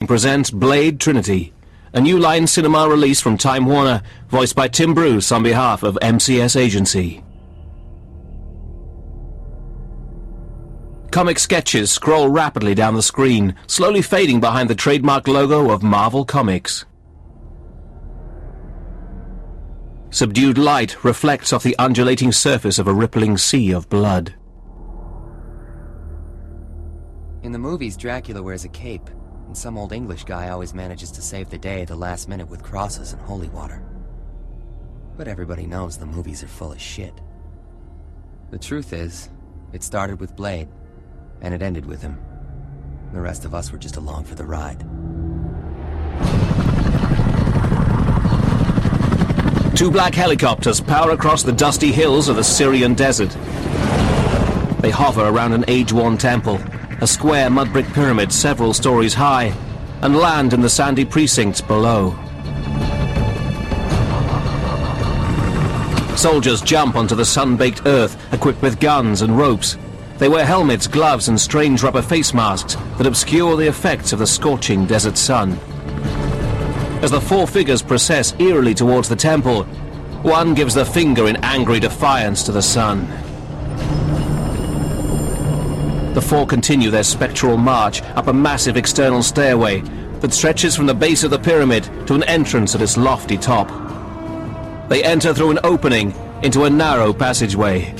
presents Blade Trinity, a New Line Cinema release from Time Warner, voiced by Tim Bruce on behalf of MCS Agency. Comic sketches scroll rapidly down the screen, slowly fading behind the trademark logo of Marvel Comics. Subdued light reflects off the undulating surface of a rippling sea of blood. In the movies, Dracula wears a cape, and some old English guy always manages to save the day at the last minute with crosses and holy water. But everybody knows the movies are full of shit. The truth is, it started with Blade, and it ended with him. The rest of us were just along for the ride. Two black helicopters power across the dusty hills of the Syrian desert. They hover around an age-worn temple, a square mud-brick pyramid several stories high, and land in the sandy precincts below. Soldiers jump onto the sun-baked earth, equipped with guns and ropes. They wear helmets, gloves, and strange rubber face masks that obscure the effects of the scorching desert sun. As the four figures process eerily towards the temple, one gives the finger in angry defiance to the sun. The four continue their spectral march up a massive external stairway that stretches from the base of the pyramid to an entrance at its lofty top. They enter through an opening into a narrow passageway.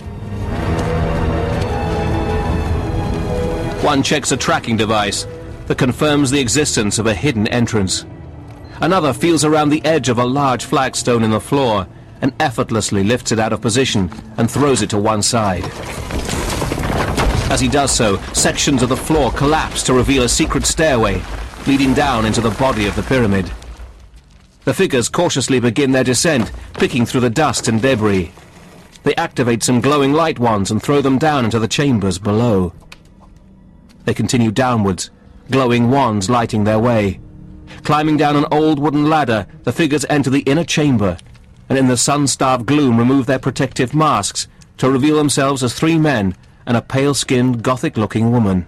One checks a tracking device that confirms the existence of a hidden entrance. Another feels around the edge of a large flagstone in the floor and effortlessly lifts it out of position and throws it to one side. As he does so, sections of the floor collapse to reveal a secret stairway leading down into the body of the pyramid. The figures cautiously begin their descent, picking through the dust and debris. They activate some glowing light wands and throw them down into the chambers below. They continue downwards, glowing wands lighting their way. Climbing down an old wooden ladder, the figures enter the inner chamber, and in the sun-starved gloom remove their protective masks to reveal themselves as three men and a pale-skinned, gothic-looking woman.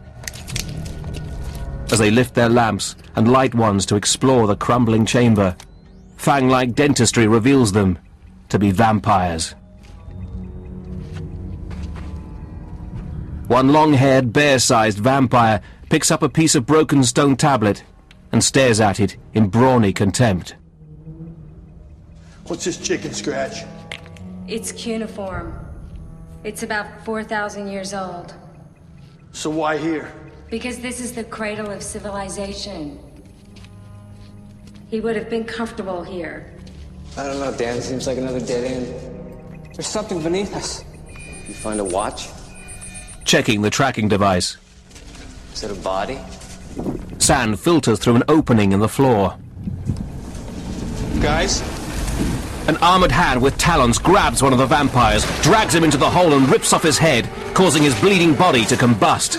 As they lift their lamps and light ones to explore the crumbling chamber, fang-like dentistry reveals them to be vampires. One long-haired, bear-sized vampire picks up a piece of broken stone tablet and stares at it in brawny contempt. What's this chicken scratch? It's cuneiform. It's about 4,000 years old. So why here? Because this is the cradle of civilization. He would have been comfortable here. I don't know, Dan. It seems like another dead end. There's something beneath us. You find a watch? Checking the tracking device. Is it a body? Sand filters through an opening in the floor. Guys? An armored hand with talons grabs one of the vampires, drags him into the hole and rips off his head, causing his bleeding body to combust.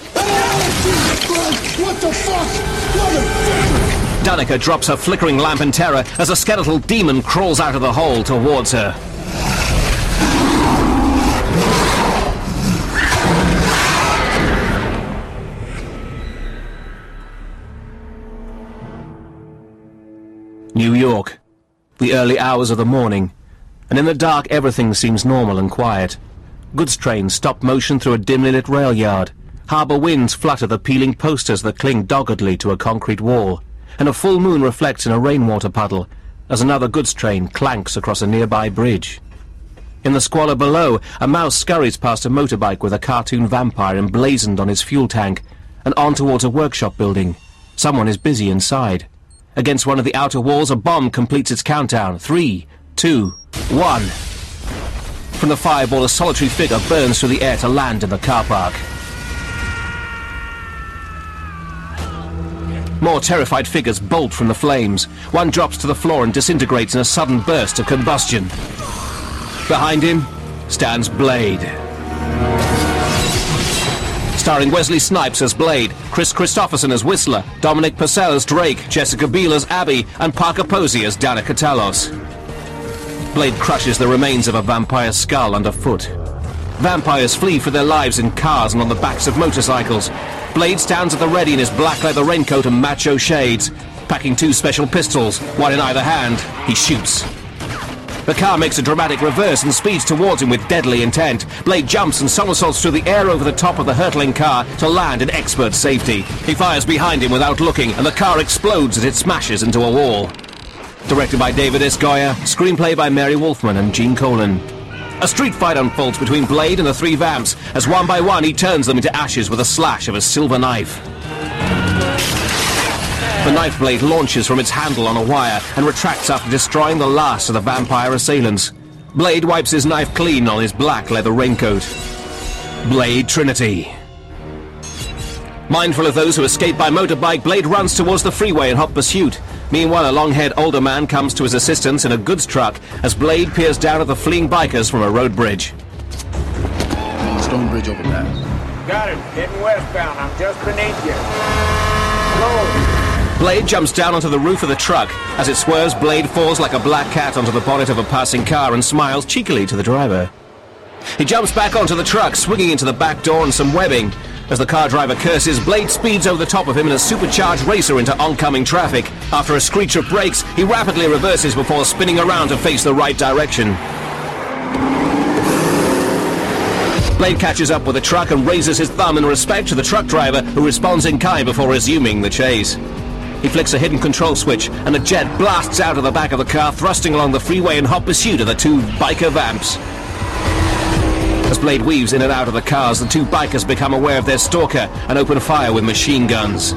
What the fuck? Motherfucker! Danica drops her flickering lamp in terror as a skeletal demon crawls out of the hole towards her. New York. The early hours of the morning, and in the dark everything seems normal and quiet. Goods trains stop motion through a dimly lit rail yard. Harbour winds flutter the peeling posters that cling doggedly to a concrete wall, and a full moon reflects in a rainwater puddle as another goods train clanks across a nearby bridge. In the squalor below, a mouse scurries past a motorbike with a cartoon vampire emblazoned on its fuel tank, and on towards a workshop building. Someone is busy inside. Against one of the outer walls, a bomb completes its countdown. 3, 2, 1. From the fireball, a solitary figure burns through the air to land in the car park. More terrified figures bolt from the flames. One drops to the floor and disintegrates in a sudden burst of combustion. Behind him stands Blade. Starring Wesley Snipes as Blade, Chris Christopherson as Whistler, Dominic Purcell as Drake, Jessica Biel as Abby, and Parker Posey as Danica Talos. Blade crushes the remains of a vampire's skull underfoot. Vampires flee for their lives in cars and on the backs of motorcycles. Blade stands at the ready in his black leather raincoat and macho shades. Packing 2 special pistols, one in either hand, he shoots. The car makes a dramatic reverse and speeds towards him with deadly intent. Blade jumps and somersaults through the air over the top of the hurtling car to land in expert safety. He fires behind him without looking, and the car explodes as it smashes into a wall. Directed by David S. Goyer, screenplay by Mary Wolfman and Gene Colan. A street fight unfolds between Blade and the 3 vamps, as one by one he turns them into ashes with a slash of a silver knife. The knife blade launches from its handle on a wire and retracts after destroying the last of the vampire assailants. Blade wipes his knife clean on his black leather raincoat. Blade Trinity. Mindful of those who escape by motorbike, Blade runs towards the freeway in hot pursuit. Meanwhile, a long-haired older man comes to his assistance in a goods truck as Blade peers down at the fleeing bikers from a road bridge. Stone Bridge overpass. Got it. Heading westbound. I'm just beneath you. Go. Blade jumps down onto the roof of the truck. As it swerves, Blade falls like a black cat onto the bonnet of a passing car and smiles cheekily to the driver. He jumps back onto the truck, swinging into the back door and some webbing. As the car driver curses, Blade speeds over the top of him in a supercharged racer into oncoming traffic. After a screech of brakes, he rapidly reverses before spinning around to face the right direction. Blade catches up with the truck and raises his thumb in respect to the truck driver, who responds in kind before resuming the chase. He flicks a hidden control switch, and a jet blasts out of the back of the car, thrusting along the freeway in hot pursuit of the 2 biker vamps. As Blade weaves in and out of the cars, the 2 bikers become aware of their stalker and open fire with machine guns.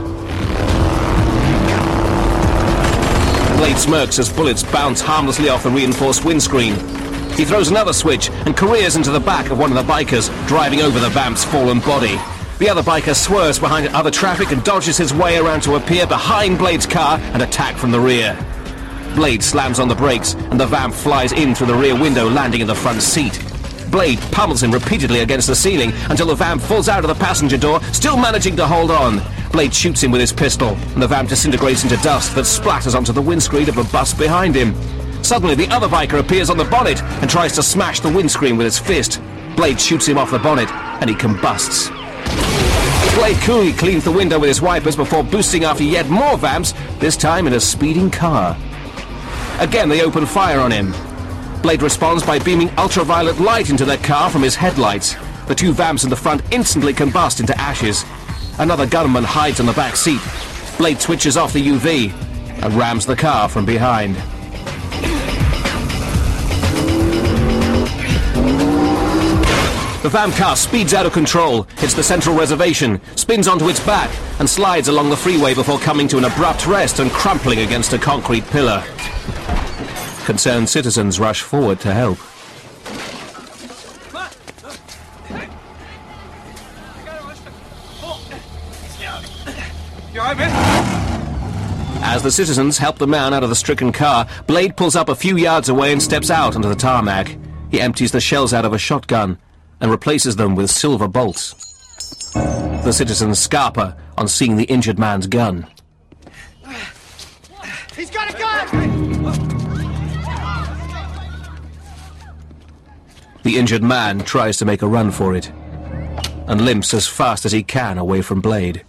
Blade smirks as bullets bounce harmlessly off the reinforced windscreen. He throws another switch and careers into the back of one of the bikers, driving over the vamp's fallen body. The other biker swerves behind other traffic and dodges his way around to appear behind Blade's car and attack from the rear. Blade slams on the brakes, and the vamp flies in through the rear window, landing in the front seat. Blade pummels him repeatedly against the ceiling until the vamp falls out of the passenger door, still managing to hold on. Blade shoots him with his pistol, and the vamp disintegrates into dust that splatters onto the windscreen of a bus behind him. Suddenly, the other biker appears on the bonnet and tries to smash the windscreen with his fist. Blade shoots him off the bonnet, and he combusts. Blade coolly cleans the window with his wipers before boosting after yet more vamps, this time in a speeding car. Again, they open fire on him. Blade responds by beaming ultraviolet light into their car from his headlights. The 2 vamps in the front instantly combust into ashes. Another gunman hides on the back seat. Blade switches off the UV and rams the car from behind. The vamp car speeds out of control, hits the central reservation, spins onto its back, and slides along the freeway before coming to an abrupt rest and crumpling against a concrete pillar. Concerned citizens rush forward to help. As the citizens help the man out of the stricken car, Blade pulls up a few yards away and steps out onto the tarmac. He empties the shells out of a shotgun and replaces them with silver bolts. The citizens scarper on seeing the injured man's gun. He's got a gun! The injured man tries to make a run for it and limps as fast as he can away from Blade,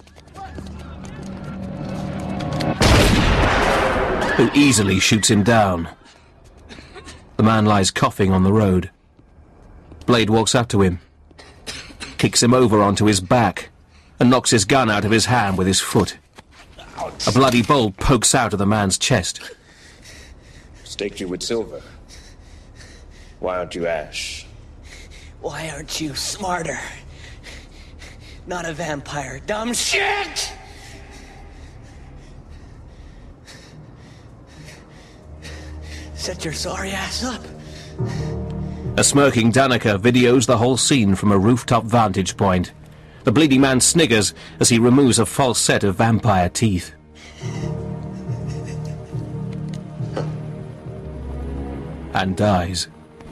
who easily shoots him down. The man lies coughing on the road. Blade walks up to him, kicks him over onto his back, and knocks his gun out of his hand with his foot. A bloody bolt pokes out of the man's chest. Staked you with silver. Why aren't you Ash? Why aren't you smarter? Not a vampire, dumb shit! Set your sorry ass up. A smirking Danica videos the whole scene from a rooftop vantage point. The bleeding man sniggers as he removes a false set of vampire teeth. And dies.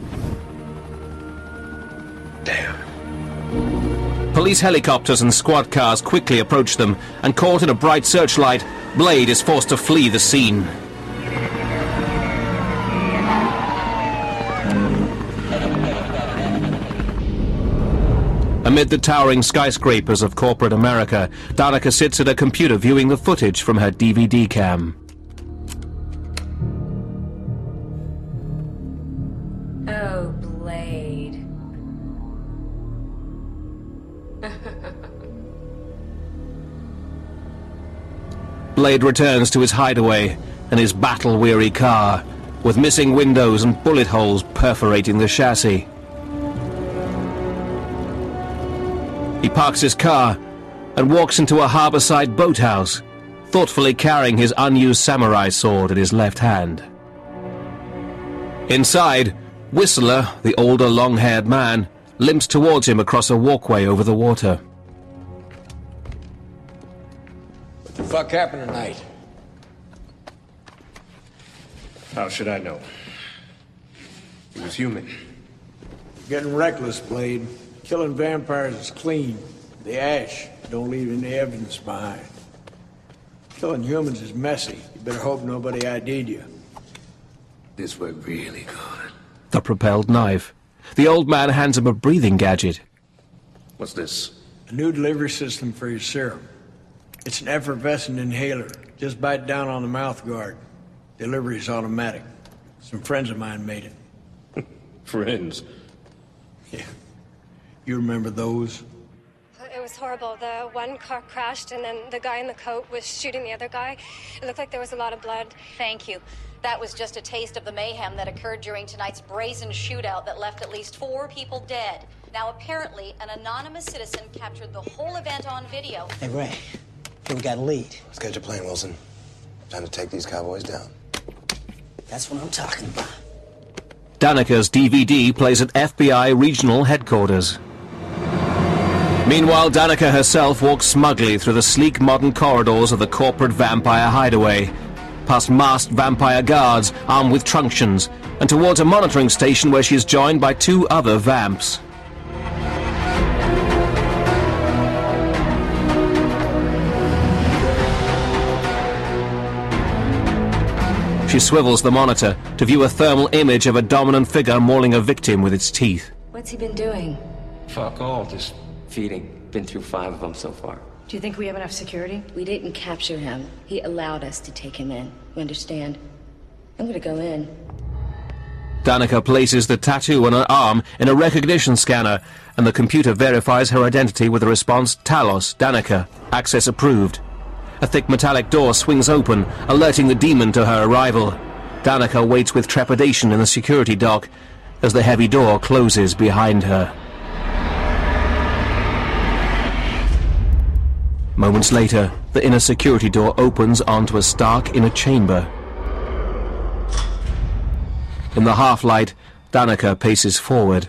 Damn. Police helicopters and squad cars quickly approach them, and caught in a bright searchlight, Blade is forced to flee the scene. A Amid the towering skyscrapers of corporate America, Danica sits at a computer viewing the footage from her DVD cam. Oh, Blade. Blade returns to his hideaway and his battle-weary car, with missing windows and bullet holes perforating the chassis. He parks his car and walks into a harborside boathouse, thoughtfully carrying his unused samurai sword in his left hand. Inside, Whistler, the older, long-haired man, limps towards him across a walkway over the water. What the fuck happened tonight? How should I know? He was human. Getting reckless, Blade. Killing vampires is clean. The ash don't leave any evidence behind. Killing humans is messy. You better hope nobody ID'd you. This went really good. The propelled knife. The old man hands him a breathing gadget. What's this? A new delivery system for your serum. It's an effervescent inhaler. Just bite down on the mouth guard. Delivery is automatic. Some friends of mine made it. Friends? Yeah. You remember those? It was horrible. The one car crashed, and then the guy in the coat was shooting the other guy. It looked like there was a lot of blood. Thank you. That was just a taste of the mayhem that occurred during tonight's brazen shootout that left at least 4 people dead. Now, apparently, an anonymous citizen captured the whole event on video. Hey, Ray. We got a lead. Let's get your plane, Wilson. Time to take these cowboys down. That's what I'm talking about. Danica's DVD plays at FBI regional headquarters. Meanwhile, Danica herself walks smugly through the sleek modern corridors of the corporate vampire hideaway, past masked vampire guards armed with truncheons, and towards a monitoring station where she is joined by 2 other vamps. She swivels the monitor to view a thermal image of a dominant figure mauling a victim with its teeth. What's he been doing? Fuck all, just feeding. Been through 5 of them so far. Do you think we have enough security? We didn't capture him. He allowed us to take him in. You understand? I'm gonna go in. Danica places the tattoo on her arm in a recognition scanner, and the computer verifies her identity with the response, Talos, Danica, access approved. A thick metallic door swings open, alerting the demon to her arrival. Danica waits with trepidation in the security dock as the heavy door closes behind her. Moments later, the inner security door opens onto a stark inner chamber. In the half-light, Danica paces forward.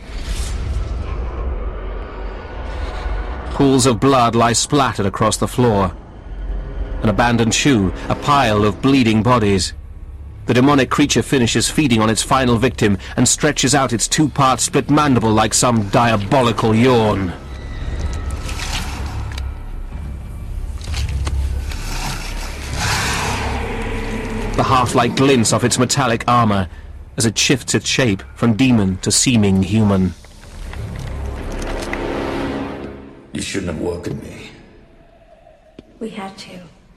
Pools of blood lie splattered across the floor. An abandoned shoe, a pile of bleeding bodies. The demonic creature finishes feeding on its final victim and stretches out its 2-part split mandible like some diabolical yawn. The half-light glints off its metallic armor as it shifts its shape from demon to seeming human. You shouldn't have woken me. We had to.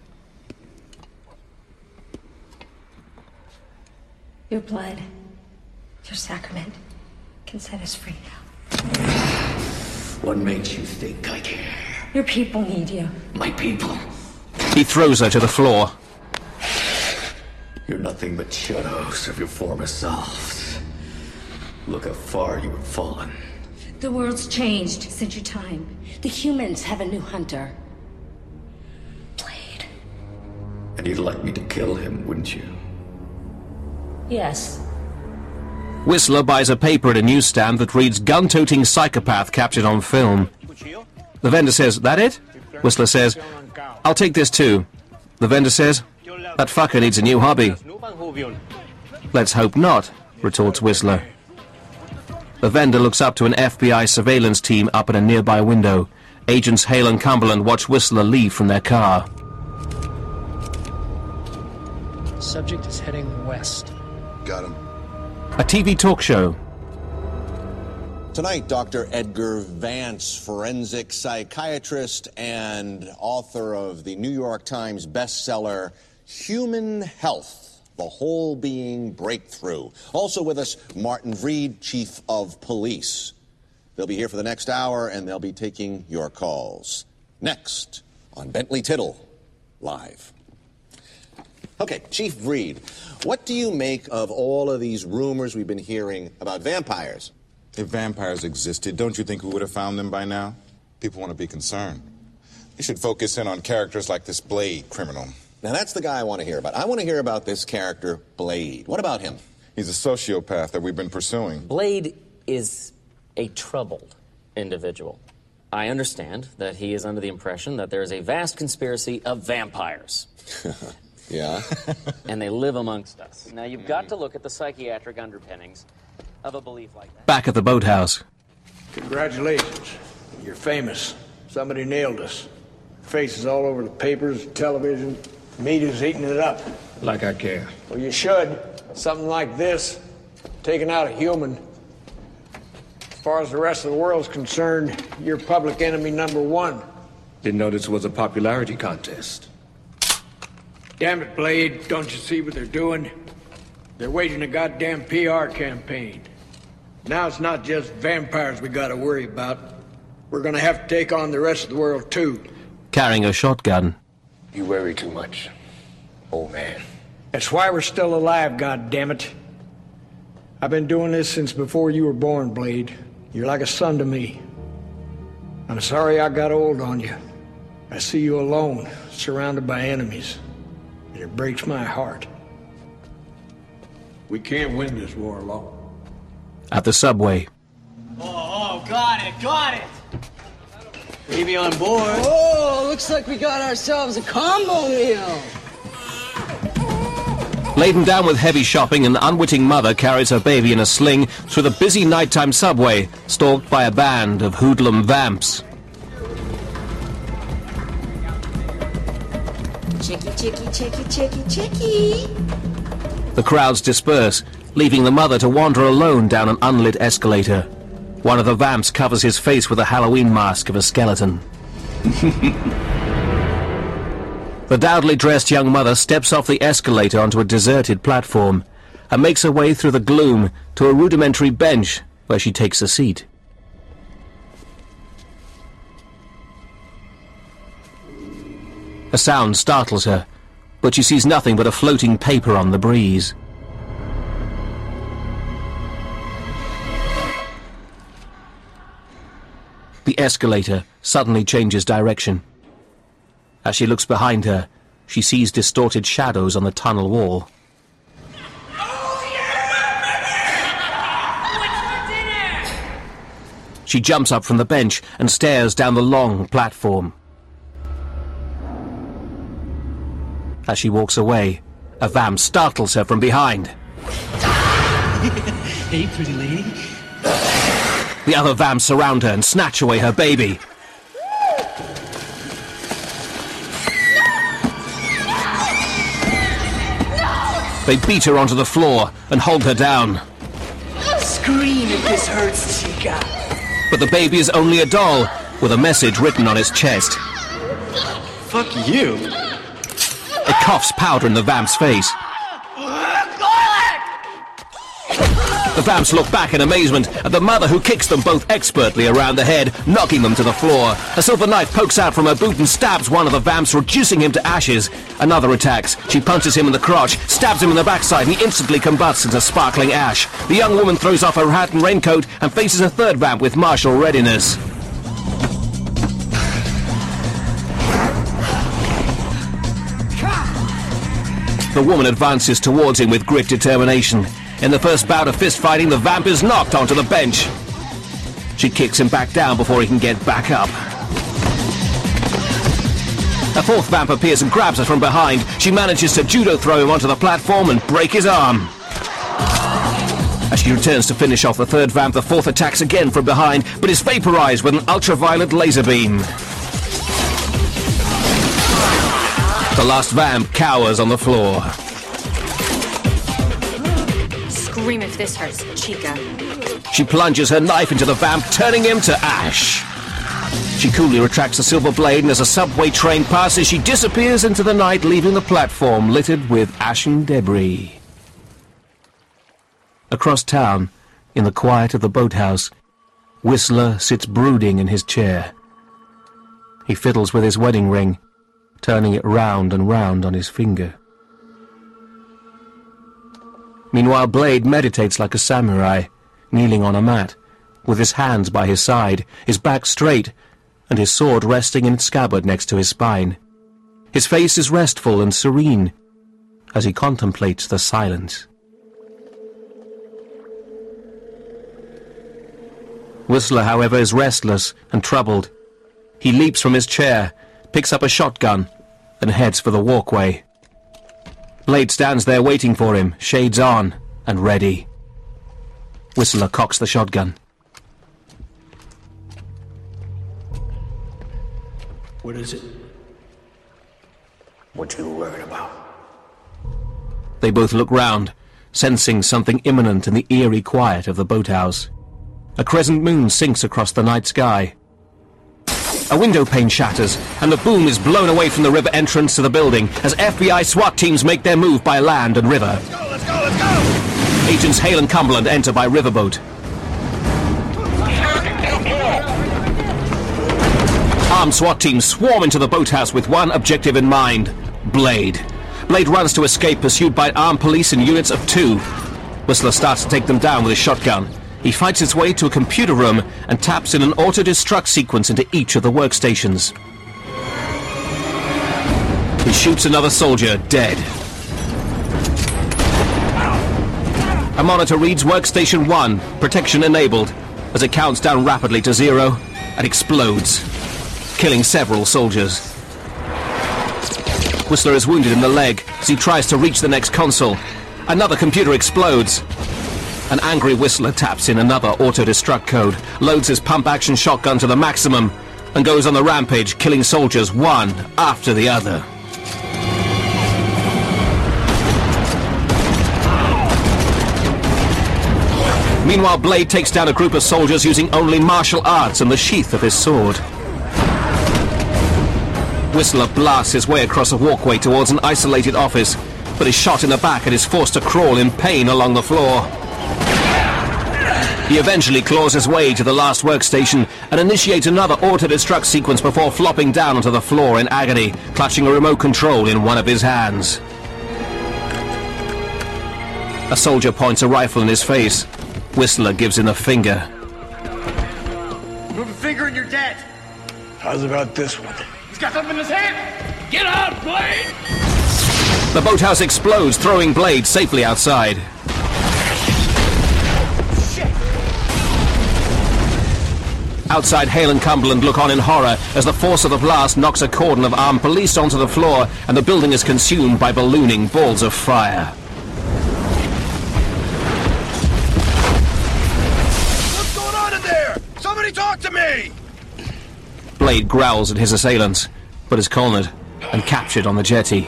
Your blood, your sacrament, can set us free now. What makes you think I care? Your people need you. My people? He throws her to the floor. You're nothing but shadows of your former selves. Look how far you have fallen. The world's changed since your time. The humans have a new hunter. Blade. And you'd like me to kill him, wouldn't you? Yes. Whistler buys a paper at a newsstand that reads gun-toting psychopath captured on film. The vendor says, that it? Whistler says, I'll take this too. The vendor says, that fucker needs a new hobby. Let's hope not, retorts Whistler. The vendor looks up to an FBI surveillance team up at a nearby window. Agents Hale and Cumberland watch Whistler leave from their car. Subject is heading west. Got him. A TV talk show. Tonight, Dr. Edgar Vance, forensic psychiatrist and author of the New York Times bestseller, Human Health, The Whole Being Breakthrough. Also with us, Martin Vreed, Chief of Police. They'll be here for the next hour, and they'll be taking your calls. Next, on Bentley Tittle, live. Okay, Chief Vreed, what do you make of all of these rumors we've been hearing about vampires? If vampires existed, don't you think we would have found them by now? People want to be concerned. You should focus in on characters like this Blade criminal. Now, that's the guy I want to hear about. I want to hear about this character, Blade. What about him? He's a sociopath that we've been pursuing. Blade is a troubled individual. I understand that he is under the impression that there is a vast conspiracy of vampires. Yeah? And they live amongst us. Now, you've got to look at the psychiatric underpinnings of a belief like that. Back at the boathouse. Congratulations. You're famous. Somebody nailed us. Faces all over the papers, television. Media's eating it up. Like I care. Well, you should. Something like this, taking out a human. As far as the rest of the world's concerned, you're public enemy number one. Didn't know this was a popularity contest. Damn it, Blade. Don't you see what they're doing? They're waging a goddamn PR campaign. Now it's not just vampires we gotta worry about. We're gonna have to take on the rest of the world, too. Carrying a shotgun. You worry too much, old man. That's why we're still alive, goddammit. I've been doing this since before you were born, Blade. You're like a son to me. I'm sorry I got old on you. I see you alone, surrounded by enemies. And it breaks my heart. We can't win this war alone. At the subway. Oh, got it. Baby on board. Oh, looks like we got ourselves a combo meal. Laden down with heavy shopping, an unwitting mother carries her baby in a sling through the busy nighttime subway, stalked by a band of hoodlum vamps. Chicky. The crowds disperse, leaving the mother to wander alone down an unlit escalator. One of the vamps covers his face with a Halloween mask of a skeleton. The dowdily dressed young mother steps off the escalator onto a deserted platform and makes her way through the gloom to a rudimentary bench where she takes a seat. A sound startles her, but she sees nothing but a floating paper on the breeze. The escalator suddenly changes direction. As she looks behind her, she sees distorted shadows on the tunnel wall. She jumps up from the bench and stares down the long platform. As she walks away, a vamp startles her from behind. Hey, pretty lady. The other vamps surround her and snatch away her baby. They beat her onto the floor and hold her down. Scream if this hurts, chica. But the baby is only a doll with a message written on its chest. Fuck you. It coughs powder in the vamp's face. The vamps look back in amazement at the mother, who kicks them both expertly around the head, knocking them to the floor. A silver knife pokes out from her boot and stabs one of the vamps, reducing him to ashes. Another attacks. She punches him in the crotch, stabs him in the backside, and he instantly combusts into sparkling ash. The young woman throws off her hat and raincoat and faces a third vamp with martial readiness. The woman advances towards him with grit determination. In the first bout of fist-fighting, the vamp is knocked onto the bench. She kicks him back down before he can get back up. A fourth vamp appears and grabs her from behind. She manages to judo throw him onto the platform and break his arm. As she returns to finish off the third vamp, the fourth attacks again from behind, but is vaporized with an ultraviolet laser beam. The last vamp cowers on the floor. scream if this hurts, Chica. She plunges her knife into the vamp, turning him to ash. She coolly retracts the silver blade, and as a subway train passes, she disappears into the night, leaving the platform littered with ashen debris. Across town, in the quiet of the boathouse, Whistler sits brooding in his chair. He fiddles with his wedding ring, turning it round and round on his finger. Meanwhile, Blade meditates like a samurai, kneeling on a mat, with his hands by his side, his back straight, and his sword resting in its scabbard next to his spine. His face is restful and serene as he contemplates the silence. Whistler, however, is restless and troubled. He leaps from his chair, picks up a shotgun, and heads for the walkway. Blade stands there waiting for him, shades on and ready. Whistler cocks the shotgun. What is it? What you worried about? They both look round, sensing something imminent in the eerie quiet of the boathouse. A crescent moon sinks across the night sky. A window pane shatters, and the boom is blown away from the river entrance to the building as FBI SWAT teams make their move by land and river. Let's go, let's go, let's go! Agents Hale and Cumberland enter by riverboat. Armed SWAT teams swarm into the boathouse with one objective in mind: Blade. Blade runs to escape, pursued by armed police in units of 2. Whistler starts to take them down with his shotgun. He fights his way to a computer room and taps in an auto-destruct sequence into each of the workstations. He shoots another soldier, dead. A monitor reads Workstation 1, protection enabled, as it counts down rapidly to 0 and explodes, killing several soldiers. Whistler is wounded in the leg as he tries to reach the next console. Another computer explodes. An angry Whistler taps in another auto-destruct code, loads his pump-action shotgun to the maximum, and goes on the rampage, killing soldiers one after the other. Meanwhile, Blade takes down a group of soldiers using only martial arts and the sheath of his sword. Whistler blasts his way across a walkway towards an isolated office, but is shot in the back and is forced to crawl in pain along the floor. He eventually claws his way to the last workstation and initiates another auto-destruct sequence before flopping down onto the floor in agony, clutching a remote control in one of his hands. A soldier points a rifle in his face. Whistler gives him a finger. Move a finger and you're dead. How's about this one? He's got something in his hand! Get out, Blade! The boathouse explodes, throwing Blade safely outside. Outside, Hale and Cumberland look on in horror as the force of the blast knocks a cordon of armed police onto the floor and the building is consumed by ballooning balls of fire. What's going on in there? Somebody talk to me! Blade growls at his assailants, but is cornered and captured on the jetty.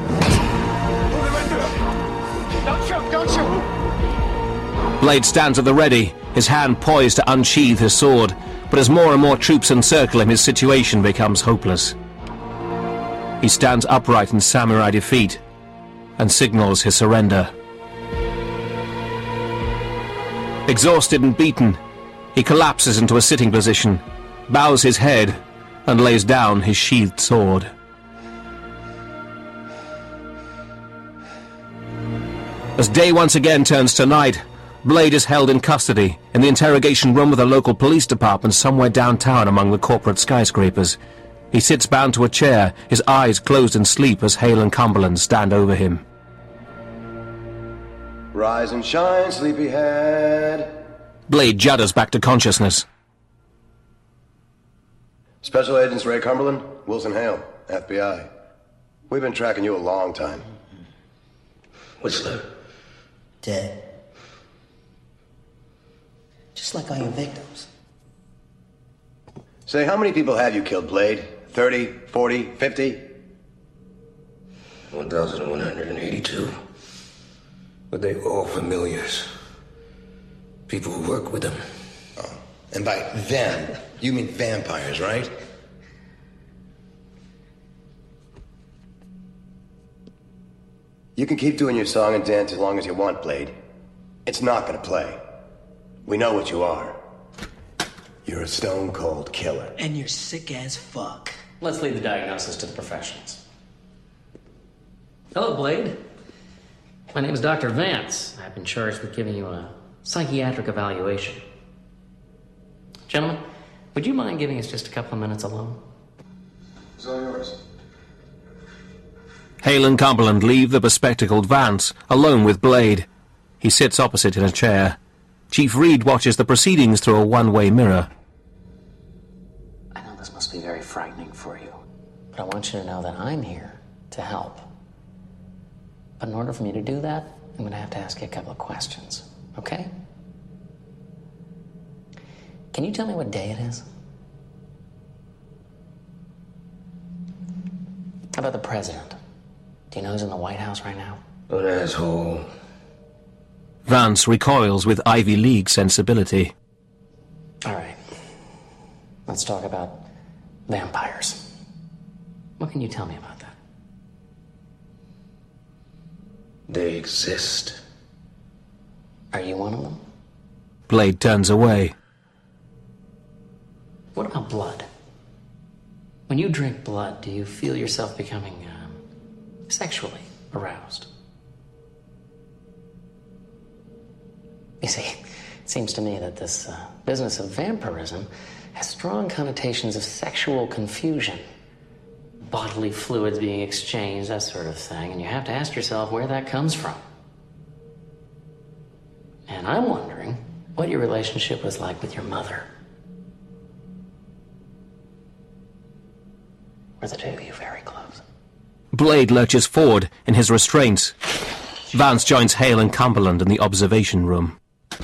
Don't shoot, don't shoot! Blade stands at the ready, his hand poised to unsheathe his sword, but as more and more troops encircle him, his situation becomes hopeless. He stands upright in samurai defeat and signals his surrender. Exhausted and beaten, he collapses into a sitting position, bows his head, and lays down his sheathed sword. As day once again turns to night, Blade is held in custody in the interrogation room of the local police department somewhere downtown among the corporate skyscrapers. He sits bound to a chair, his eyes closed in sleep as Hale and Cumberland stand over him. Rise and shine, sleepyhead. Blade judders back to consciousness. Special Agents Ray Cumberland, Wilson Hale, FBI. We've been tracking you a long time. Whistler. Dead. Just like all your victims. Say, how many people have you killed, Blade? 30, 40, 50? 1,182. But they all familiars. People who work with them. Oh. And by them, you mean vampires, right? You can keep doing your song and dance as long as you want, Blade. It's not gonna play. We know what you are. You're a stone-cold killer. And you're sick as fuck. Let's leave the diagnosis to the professionals. Hello, Blade. My name is Dr. Vance. I've been charged with giving you a psychiatric evaluation. Gentlemen, would you mind giving us just a couple of minutes alone? It's all yours. Hale and Cumberland leave the bespectacled Vance, alone with Blade. He sits opposite in a chair. Chief Reed watches the proceedings through a one-way mirror. I know this must be very frightening for you, but I want you to know that I'm here to help. But in order for me to do that, I'm going to have to ask you a couple of questions, okay? Can you tell me what day it is? How about the president? Do you know who's in the White House right now? An asshole. Vance recoils with Ivy League sensibility. All right. Let's talk about vampires. What can you tell me about that? They exist. Are you one of them? Blade turns away. What about blood? When you drink blood, do you feel yourself becoming sexually aroused? You see, it seems to me that this business of vampirism has strong connotations of sexual confusion. Bodily fluids being exchanged, that sort of thing, and you have to ask yourself where that comes from. And I'm wondering what your relationship was like with your mother. Were the two of you very close? Blade lurches forward in his restraints. Vance joins Hale and Cumberland in the observation room.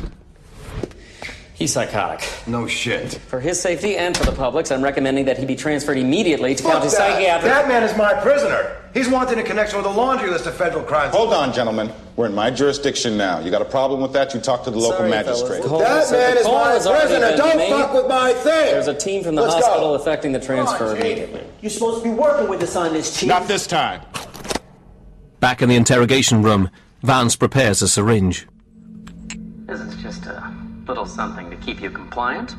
He's psychotic. No shit. For his safety and for the public's, I'm recommending that he be transferred immediately to county psychiatric... That man is my prisoner. He's wanted in connection with a laundry list of federal crimes. Hold on, gentlemen. We're in my jurisdiction now. You got a problem with that? You talk to the local magistrate. That man is my prisoner. Don't fuck with my thing. There's a team from the hospital effecting the transfer immediately. You're supposed to be working with us on this, Chief. Not this time. Back in the interrogation room, Vance prepares a syringe. This is just a little something to keep you compliant.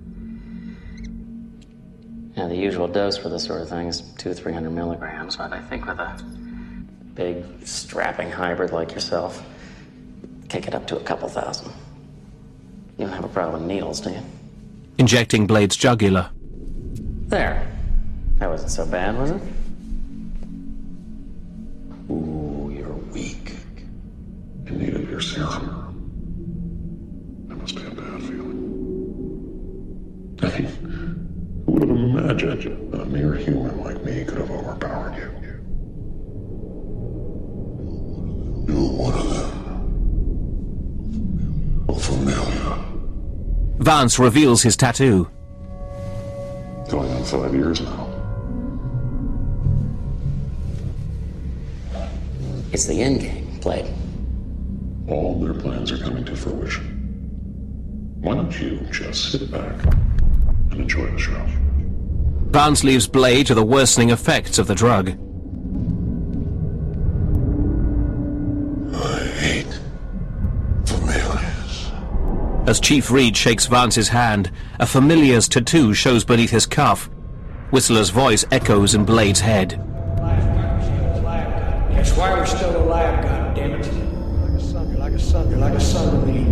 Yeah, the usual dose for this sort of thing is 200-300 milligrams, but I think with a big, strapping hybrid like yourself, kick it up to a couple thousand. You don't have a problem with needles, do you? Injecting Blade's jugular. There. That wasn't so bad, was it? Ooh, you're weak. You needed your serum. That must be a bad feeling. Hey, who would have imagined that a mere human like me could have overpowered you? You're one of them. A familiar. Vance reveals his tattoo. Going on 5 years now. It's the end game, Blade. All their plans are coming to fruition. Why don't you just sit back and enjoy the show? Vance leaves Blade to the worsening effects of the drug. I hate familiars. As Chief Reed shakes Vance's hand, a familiar's tattoo shows beneath his cuff. Whistler's voice echoes in Blade's head. That's why we're still alive, goddammit. Like a son, you're like a son to me.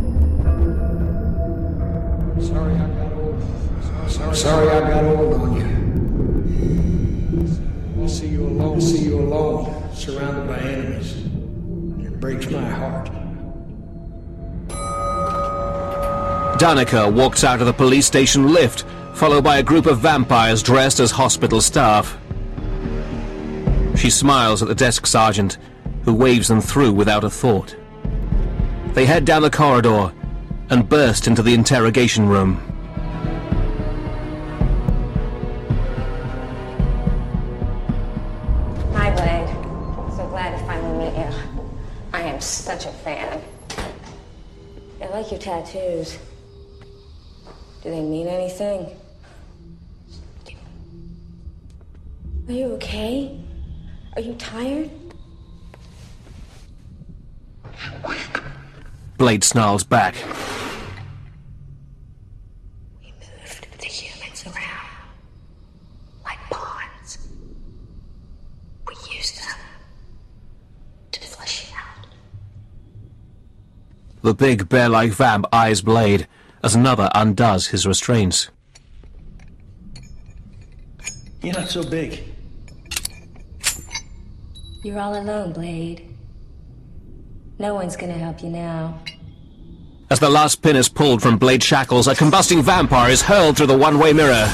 Sorry I got old. Sorry I got old on you. I see you alone, surrounded by enemies. It breaks my heart. Danica walks out of the police station lift, followed by a group of vampires dressed as hospital staff. She smiles at the desk sergeant, who waves them through without a thought. They head down the corridor and burst into the interrogation room. Hi, Blade. So glad to finally meet you. I am such a fan. I like your tattoos. Do they mean anything? Are you okay? Are you tired? Blade snarls back. We moved the humans around like pawns. We used them to flesh you out. The big bear-like vamp eyes Blade as another undoes his restraints. You're not so big. You're all alone, Blade. No one's gonna help you now. As the last pin is pulled from Blade's shackles, a combusting vampire is hurled through the one-way mirror.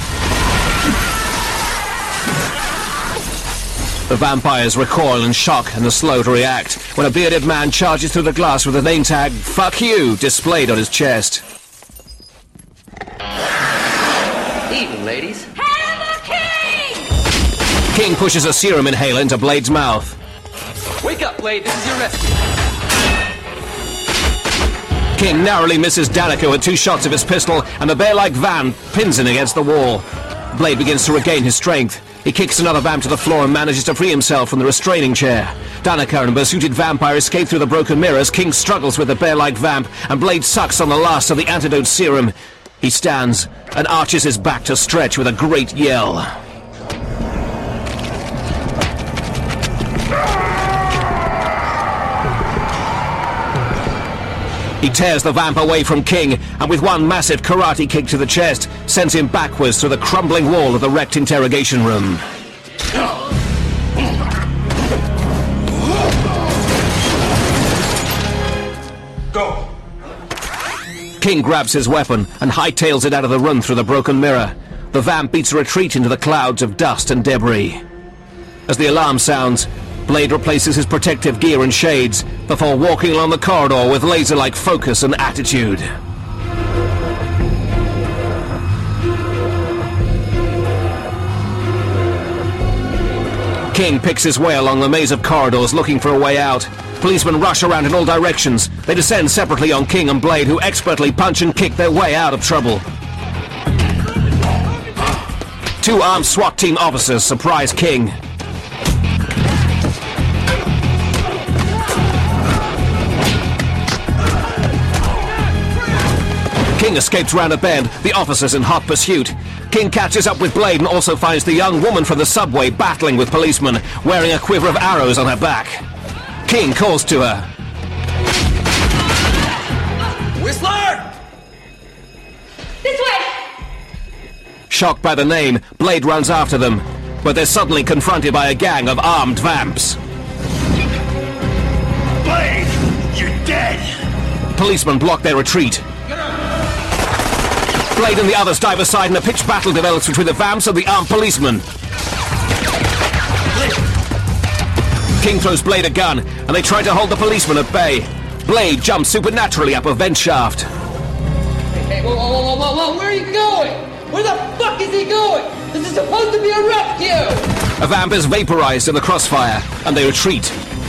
The vampires recoil in shock and are slow to react when a bearded man charges through the glass with the name tag, "Fuck You," displayed on his chest. Evening, ladies. Hail the King! King pushes a serum inhaler into Blade's mouth. Wake up, Blade. This is your rescue. King narrowly misses Danica with 2 shots of his pistol, and the bear-like vamp pins him against the wall. Blade begins to regain his strength. He kicks another vamp to the floor and manages to free himself from the restraining chair. Danica and a besooted vampire escape through the broken mirrors. King struggles with the bear-like vamp, and Blade sucks on the last of the antidote serum. He stands and arches his back to stretch with a great yell. He tears the vamp away from King, and with one massive karate kick to the chest, sends him backwards through the crumbling wall of the wrecked interrogation room. Go! King grabs his weapon and hightails it out of the room through the broken mirror. The vamp beats a retreat into the clouds of dust and debris. As the alarm sounds, Blade replaces his protective gear and shades before walking along the corridor with laser-like focus and attitude. King picks his way along the maze of corridors looking for a way out. Policemen rush around in all directions. They descend separately on King and Blade, who expertly punch and kick their way out of trouble. 2 armed SWAT team officers surprise King. King escapes round a bend, the officers in hot pursuit. King catches up with Blade and also finds the young woman from the subway battling with policemen, wearing a quiver of arrows on her back. King calls to her. Whistler! This way! Shocked by the name, Blade runs after them, but they're suddenly confronted by a gang of armed vamps. Blade! You're dead! Policemen block their retreat. Blade and the others dive aside and a pitched battle develops between the vamps and the armed policemen. King throws Blade a gun, and they try to hold the policemen at bay. Blade jumps supernaturally up a vent shaft. Hey, whoa, where are you going? Where the fuck is he going? This is supposed to be a rescue! A vamp is vaporized in the crossfire, and they retreat.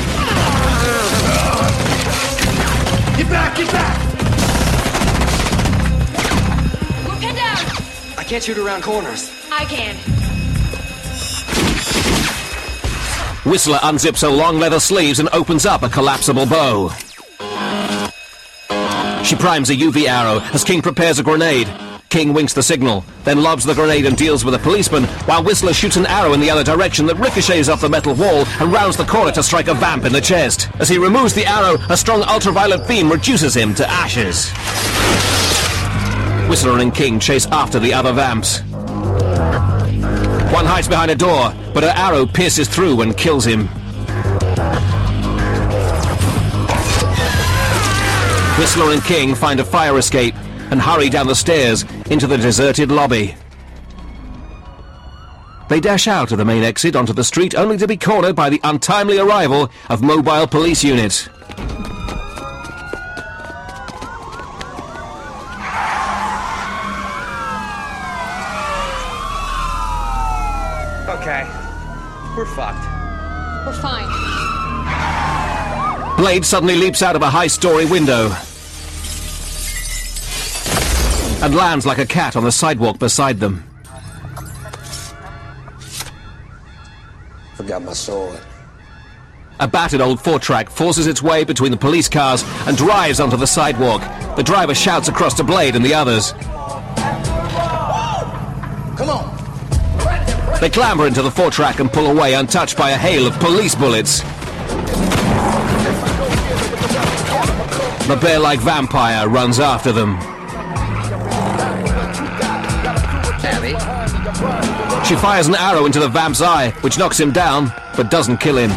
Get back! Get back! We're pinned down! I can't shoot around corners. I can. Whistler unzips her long leather sleeves and opens up a collapsible bow. She primes a UV arrow as King prepares a grenade. King winks the signal, then lobs the grenade and deals with a policeman, while Whistler shoots an arrow in the other direction that ricochets off the metal wall and rounds the corner to strike a vamp in the chest. As he removes the arrow, a strong ultraviolet beam reduces him to ashes. Whistler and King chase after the other vamps. One hides behind a door, but her arrow pierces through and kills him. Whistler and King find a fire escape and hurry down the stairs into the deserted lobby. They dash out of the main exit onto the street only to be cornered by the untimely arrival of mobile police units. Okay. We're fucked. We're fine. Blade suddenly leaps out of a high-story window. and lands like a cat on the sidewalk beside them. Forgot my sword. A battered old 4-track forces its way between the police cars and drives onto the sidewalk. The driver shouts across to Blade and the others. Come on. They clamber into the 4-track and pull away untouched by a hail of police bullets. The bear-like vampire runs after them. Abby? She fires an arrow into the vamp's eye, which knocks him down, but doesn't kill him.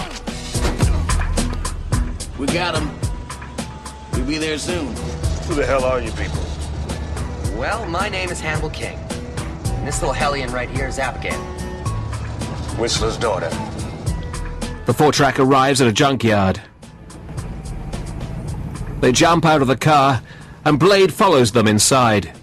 We got him. We'll be there soon. Who the hell are you people? Well, my name is Hannibal King. And this little hellion right here is Abigail. Whistler's daughter. The 4-track arrives at a junkyard. They jump out of the car, and Blade follows them inside.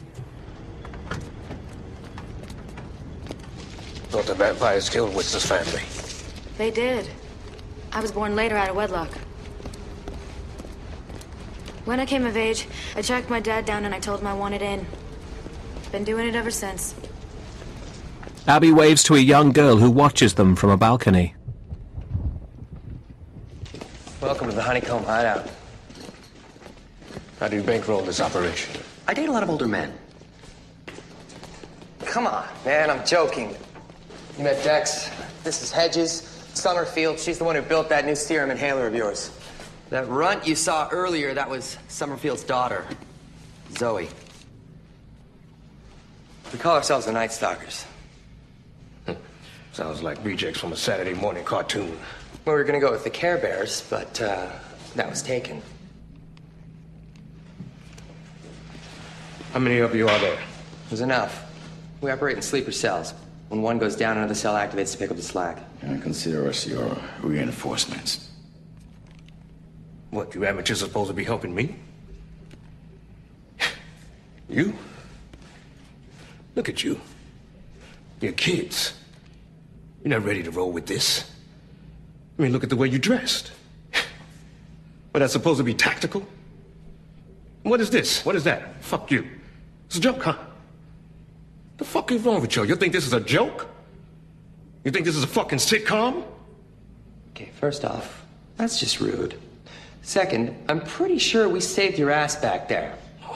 Thought the vampires killed Whistler's family. They did. I was born later out of wedlock. When I came of age, I tracked my dad down and I told him I wanted in. Been doing it ever since. Abby waves to a young girl who watches them from a balcony. Welcome to the Honeycomb Hideout. How do you bankroll this operation? I date a lot of older men. Come on, man, I'm joking. You met Dex. This is Hedges. Summerfield, she's the one who built that new serum inhaler of yours. That runt you saw earlier, that was Summerfield's daughter, Zoe. We call ourselves the Night Stalkers. Sounds like rejects from a Saturday morning cartoon. Well, we were gonna go with the Care Bears, but that was taken. How many of you are there? There's enough. We operate in sleeper cells. When one goes down, another cell activates to pick up the slack. And I consider us your reinforcements. What, you amateurs are supposed to be helping me? You? Look at you. You're kids. You're not ready to roll with this. I mean, look at the way you dressed. But that's supposed to be tactical? What is this? What is that? Fuck you. It's a joke, huh? The fuck is wrong with you? You think this is a joke? You think this is a fucking sitcom? Okay, first off, that's just rude. Second, I'm pretty sure we saved your ass back there.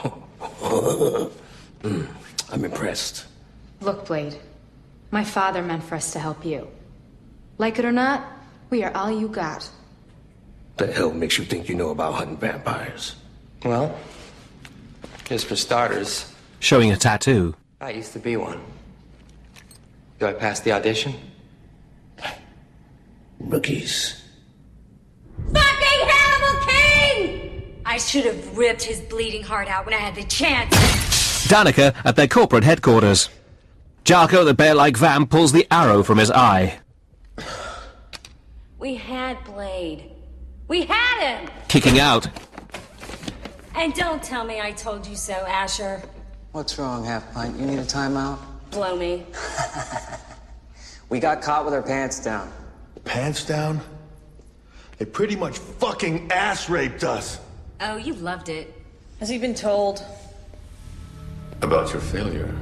I'm impressed. Look, Blade. My father meant for us to help you. Like it or not, we are all you got. The hell makes you think you know about hunting vampires? Well, just for starters, Showing a tattoo. I used to be one. Do I pass the audition? Rookies. Fucking Hannibal King! I should have ripped his bleeding heart out when I had the chance. Danica at their corporate headquarters. Jarko, the bear-like vamp, pulls the arrow from his eye. We had Blade. We had him! Kicking out. And don't tell me I told you so, Asher. What's wrong, Half-Pint? You need a timeout? Blow me. We got caught with our pants down. Pants down? They pretty much fucking ass raped us. Oh, you loved it. Has he been told? About your failure?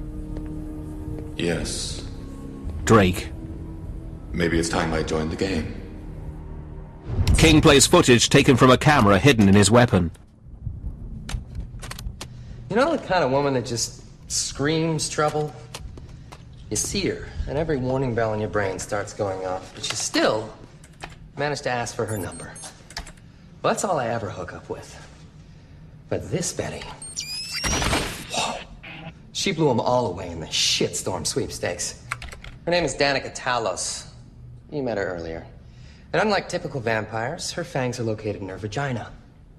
Yes. Drake. Maybe it's time I joined the game. King plays footage taken from a camera hidden in his weapon. You know the kind of woman that just screams trouble? You see her, and every warning bell in your brain starts going off, but you still manage to ask for her number. Well, that's all I ever hook up with. But this Betty, she blew them all away in the shitstorm sweepstakes. Her name is Danica Talos. You met her earlier. And unlike typical vampires, her fangs are located in her vagina.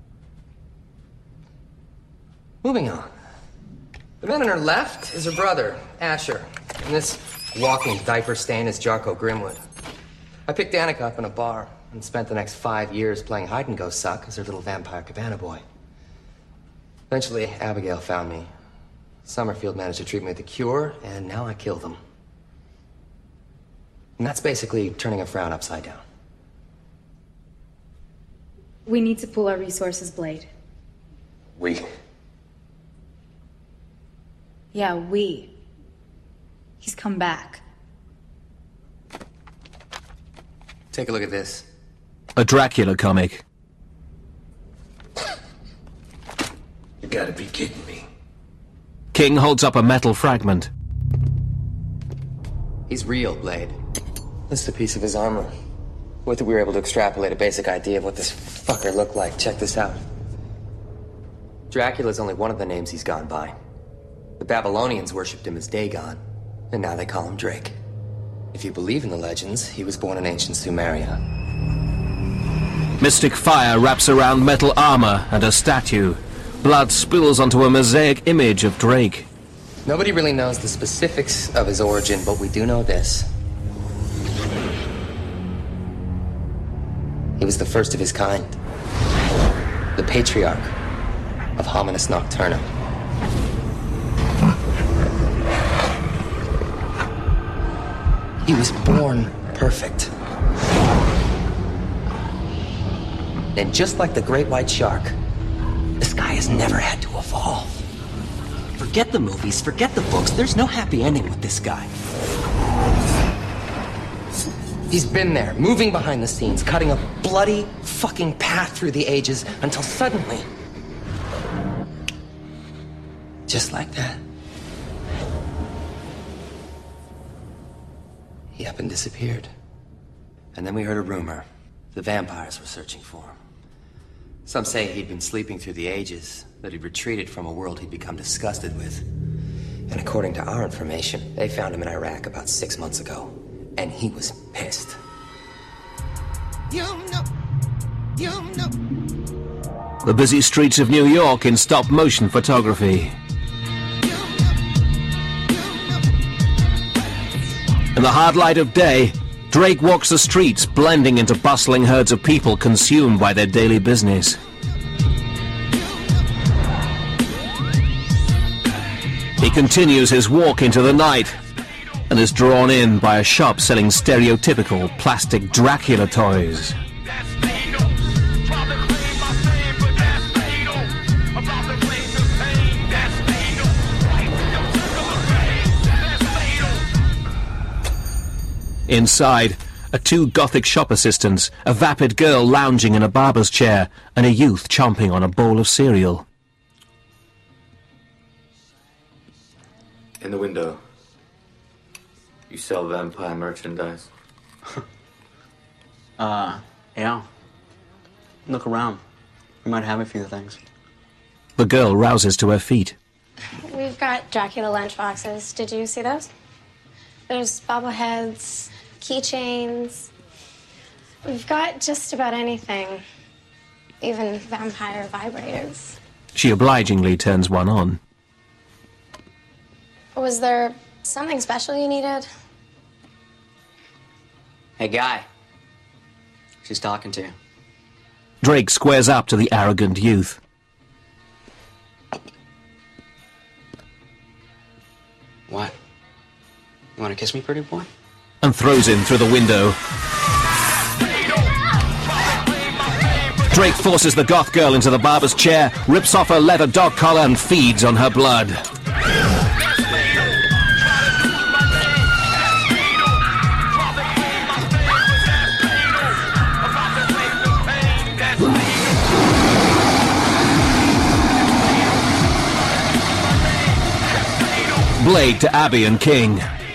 Moving on. The man on her left is her brother, Asher. And this walking diaper stain is Jarko Grimwood. I picked Danica up in a bar and spent the next 5 years playing hide-and-go-suck as her little vampire cabana boy. Eventually, Abigail found me. Summerfield managed to treat me with the cure, and now I kill them. And that's basically turning a frown upside down. We need to pool our resources, Blade. We? Yeah, we. He's come back. Take a look at this. A Dracula comic. You gotta be kidding me. King holds up a metal fragment. He's real, Blade. This is a piece of his armor. With it, we were able to extrapolate a basic idea of what this fucker looked like. Check this out. Dracula's only one of the names he's gone by. The Babylonians worshipped him as Dagon, and now they call him Drake. If you believe in the legends, he was born in ancient Sumeria. Mystic fire wraps around metal armor and a statue. Blood spills onto a mosaic image of Drake. Nobody really knows the specifics of his origin, but we do know this. He was the first of his kind. The patriarch of Hominis Nocturnum. He was born perfect. And just like the great white shark, this guy has never had to evolve. Forget the movies, forget the books, there's no happy ending with this guy. He's been there, moving behind the scenes, cutting a bloody fucking path through the ages until suddenly, just like that, he up and disappeared. And then we heard a rumor. The vampires were searching for him. Some say he'd been sleeping through the ages, that he'd retreated from a world he'd become disgusted with. And according to our information, they found him in Iraq about 6 months ago. And he was pissed. The busy streets of New York in stop-motion photography. In the hard light of day, Drake walks the streets, blending into bustling herds of people consumed by their daily business. He continues his walk into the night and is drawn in by a shop selling stereotypical plastic Dracula toys. Inside are 2 gothic shop assistants, a vapid girl lounging in a barber's chair, and a youth chomping on a bowl of cereal. In the window, you sell vampire merchandise. Yeah. Look around. We might have a few things. The girl rouses to her feet. We've got Dracula lunchboxes. Did you see those? There's bobbleheads, keychains. We've got just about anything. Even vampire vibrators. She obligingly turns one on. Was there something special you needed? Hey, guy. She's talking to you. Drake squares up to the arrogant youth. What? You want to kiss me, pretty boy? And throws him through the window. Drake forces the goth girl into the barber's chair, rips off her leather dog collar and feeds on her blood. Blade to Abby and King.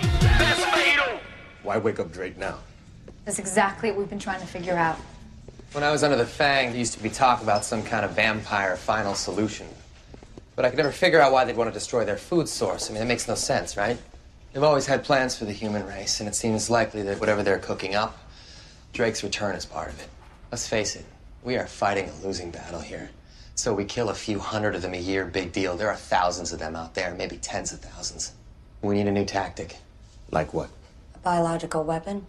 Why wake up Drake now? That's exactly what we've been trying to figure out. When I was under the Fang, there used to be talk about some kind of vampire final solution. But I could never figure out why they'd want to destroy their food source. I mean, it makes no sense, right? They've always had plans for the human race, and it seems likely that whatever they're cooking up, Drake's return is part of it. Let's face it, we are fighting a losing battle here. So we kill a few hundred of them a year, big deal. There are thousands of them out there, maybe tens of thousands. We need a new tactic. Like what? A biological weapon.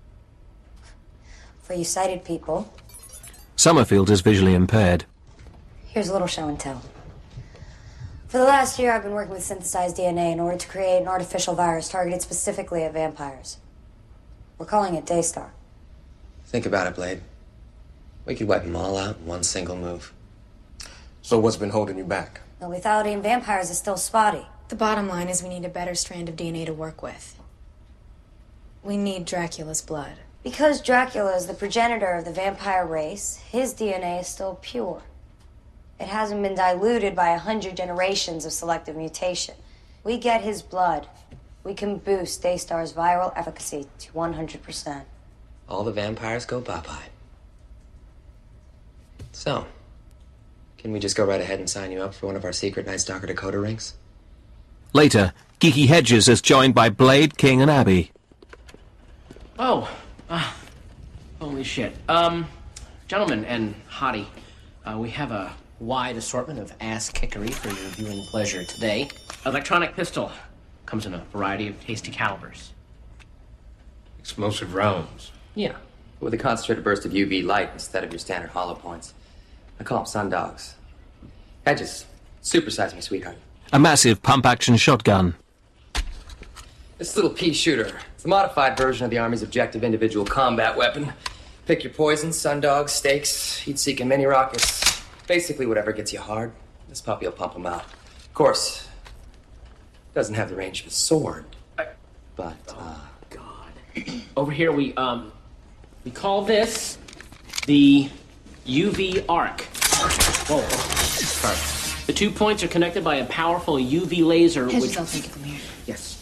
For you sighted people, Summerfield is visually impaired. here's a little show and tell. For the last year, I've been working with synthesized DNA in order to create an artificial virus targeted specifically at vampires. We're calling it Daystar. Think about it, Blade. We could wipe them all out in one single move. So what's been holding you back? The lethality in vampires is still spotty. The bottom line is we need a better strand of DNA to work with. We need Dracula's blood. Because Dracula is the progenitor of the vampire race, his DNA is still pure. It hasn't been diluted by 100 generations of selective mutation. We get his blood. We can boost Daystar's viral efficacy to 100%. All the vampires go bye-bye. So, can we just go right ahead and sign you up for one of our secret Night Stalker Dakota rings? Later, Geeky Hedges is joined by Blade, King, and Abby. Oh, holy shit. Gentlemen and hottie, we have a wide assortment of ass-kickery for your viewing pleasure today. Electronic pistol comes in a variety of tasty calibers. Explosive rounds. Yeah. With a concentrated burst of UV light instead of your standard hollow points. I call them sundogs. Hedges, supersize me, sweetheart. A massive pump-action shotgun. This little pea shooter. It's a modified version of the Army's objective individual combat weapon. Pick your poison, sundogs, stakes, heat-seeking mini rockets. Basically whatever gets you hard. This puppy will pump them out. Of course, doesn't have the range of a sword. But, Over here, we call this the UV arc. Whoa. Sorry. The 2 points are connected by a powerful UV laser, Hedges, I'll take it from here. Yes.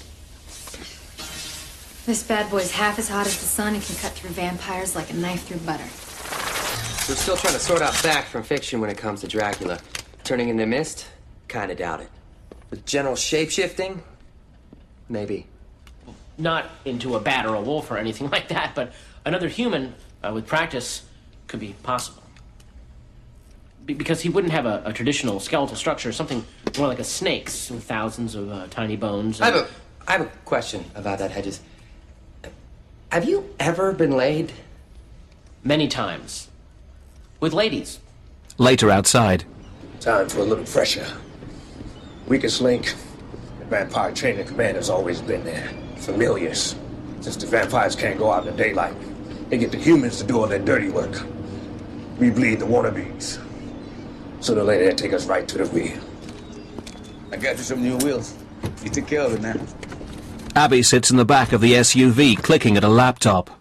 This bad boy's half as hot as the sun and can cut through vampires like a knife through butter. We're still trying to sort out fact from fiction when it comes to Dracula. Turning into mist? Kinda doubt it. But general shape-shifting? Maybe. Not into a bat or a wolf or anything like that, but another human, with practice, could be possible. Because he wouldn't have a traditional skeletal structure, something more like a snake's with thousands of tiny bones. I have a question about that, Hedges. Have you ever been laid? Many times. With ladies. Later outside. Time for a little pressure. Weakest link. The vampire training command has always been there. Familiars. Since the vampires can't go out in the daylight, they get the humans to do all their dirty work. We bleed the wannabes. Sooner or later, they take us right to the rear. I got you some new wheels. You took care of it now. Abby sits in the back of the SUV, clicking at a laptop.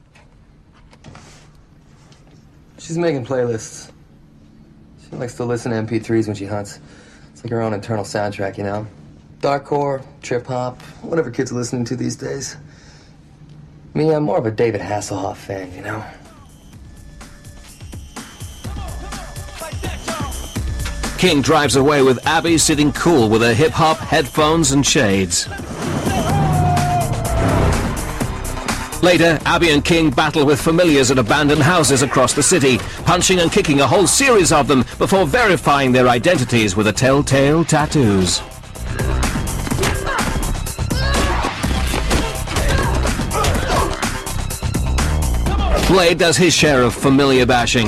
She's making playlists. She likes to listen to MP3s when she hunts. It's like her own internal soundtrack, you know? Darkcore, trip-hop, whatever kids are listening to these days. Me, I'm more of a David Hasselhoff fan, you know? King drives away with Abby sitting cool with her hip-hop, headphones and shades. Later, Abby and King battle with familiars at abandoned houses across the city, punching and kicking a whole series of them before verifying their identities with the telltale tattoos. Blade does his share of familiar bashing.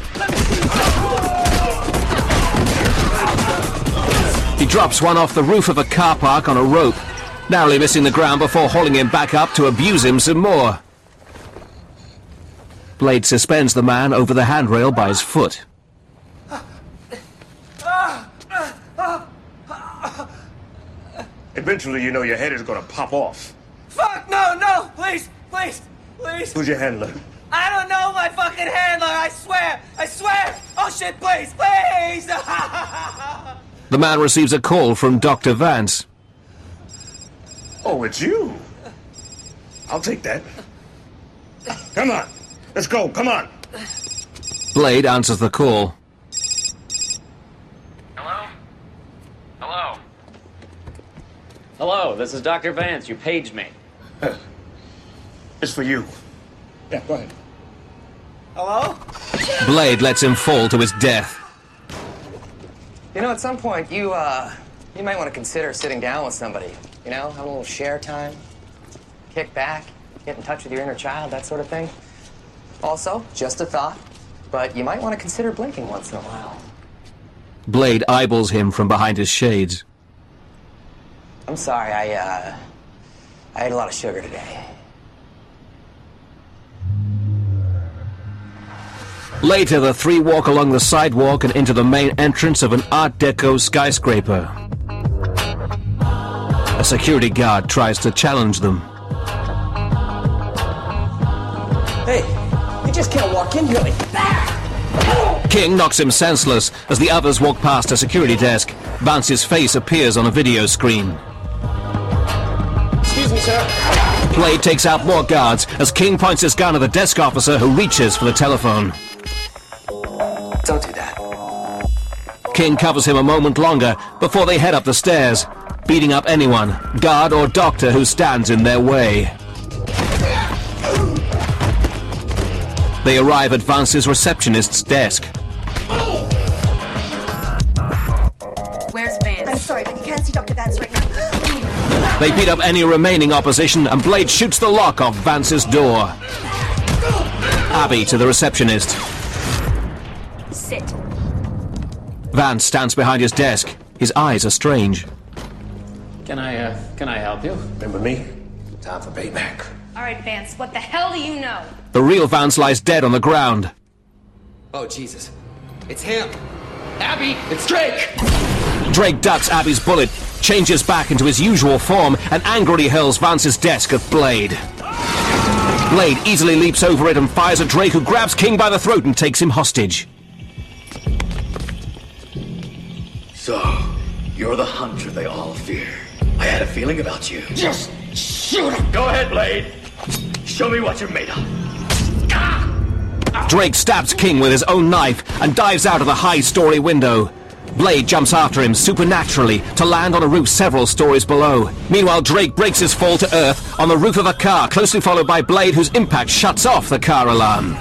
He drops one off the roof of a car park on a rope, narrowly missing the ground before hauling him back up to abuse him some more. Blade suspends the man over the handrail by his foot. Eventually, you know your head is gonna pop off. Fuck, no, please. Who's your handler? I don't know my fucking handler, I swear. Oh shit, please. The man receives a call from Dr. Vance. Oh, it's you. I'll take that. Come on. Let's go. Come on. Blade answers the call. Hello, this is Dr. Vance. You paged me. It's for you. Yeah, go ahead. Hello? Blade lets him fall to his death. You know, at some point, you might want to consider sitting down with somebody. You know, have a little share time, kick back, get in touch with your inner child, that sort of thing. Also, just a thought, but you might want to consider blinking once in a while. Blade eyeballs him from behind his shades. I'm sorry, I ate a lot of sugar today. Later, the three walk along the sidewalk and into the main entrance of an Art Deco skyscraper. A security guard tries to challenge them. Hey, you just can't walk in here like that! King knocks him senseless as the others walk past a security desk. Vance's face appears on a video screen. Excuse me, sir. Blade takes out more guards as King points his gun at the desk officer who reaches for the telephone. Don't do that. King covers him a moment longer before they head up the stairs, beating up anyone, guard or doctor, who stands in their way. They arrive at Vance's receptionist's desk. Where's Vance? I'm sorry, but you can't see Dr. Vance right now. They beat up any remaining opposition, and Blade shoots the lock off Vance's door. Abby to the receptionist. Sit. Vance stands behind his desk. His eyes are strange. Can I help you? Remember me? Time for payback. All right, Vance, what the hell do you know? The real Vance lies dead on the ground. Oh, Jesus. It's him. Abby, it's Drake! Drake ducks Abby's bullet, changes back into his usual form, and angrily hurls Vance's desk at Blade. Blade easily leaps over it and fires at Drake, who grabs King by the throat and takes him hostage. So, you're the hunter they all fear. I had a feeling about you. Just shoot him! Go ahead, Blade. Show me what you're made of. Drake stabs King with his own knife and dives out of the high-story window. Blade jumps after him supernaturally to land on a roof several stories below. Meanwhile, Drake breaks his fall to earth on the roof of a car, closely followed by Blade, whose impact shuts off the car alarm.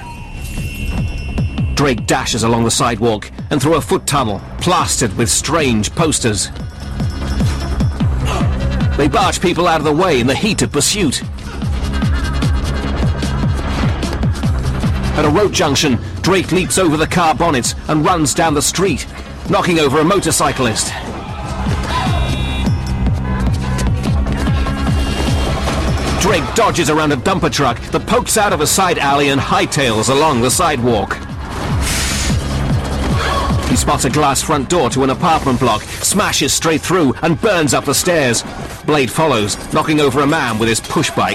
Drake dashes along the sidewalk and through a foot tunnel, plastered with strange posters. They barge people out of the way in the heat of pursuit. At a road junction, Drake leaps over the car bonnets and runs down the street, knocking over a motorcyclist. Drake dodges around a dumper truck that pokes out of a side alley and hightails along the sidewalk. He spots a glass front door to an apartment block, smashes straight through, and burns up the stairs. Blade follows, knocking over a man with his push bike.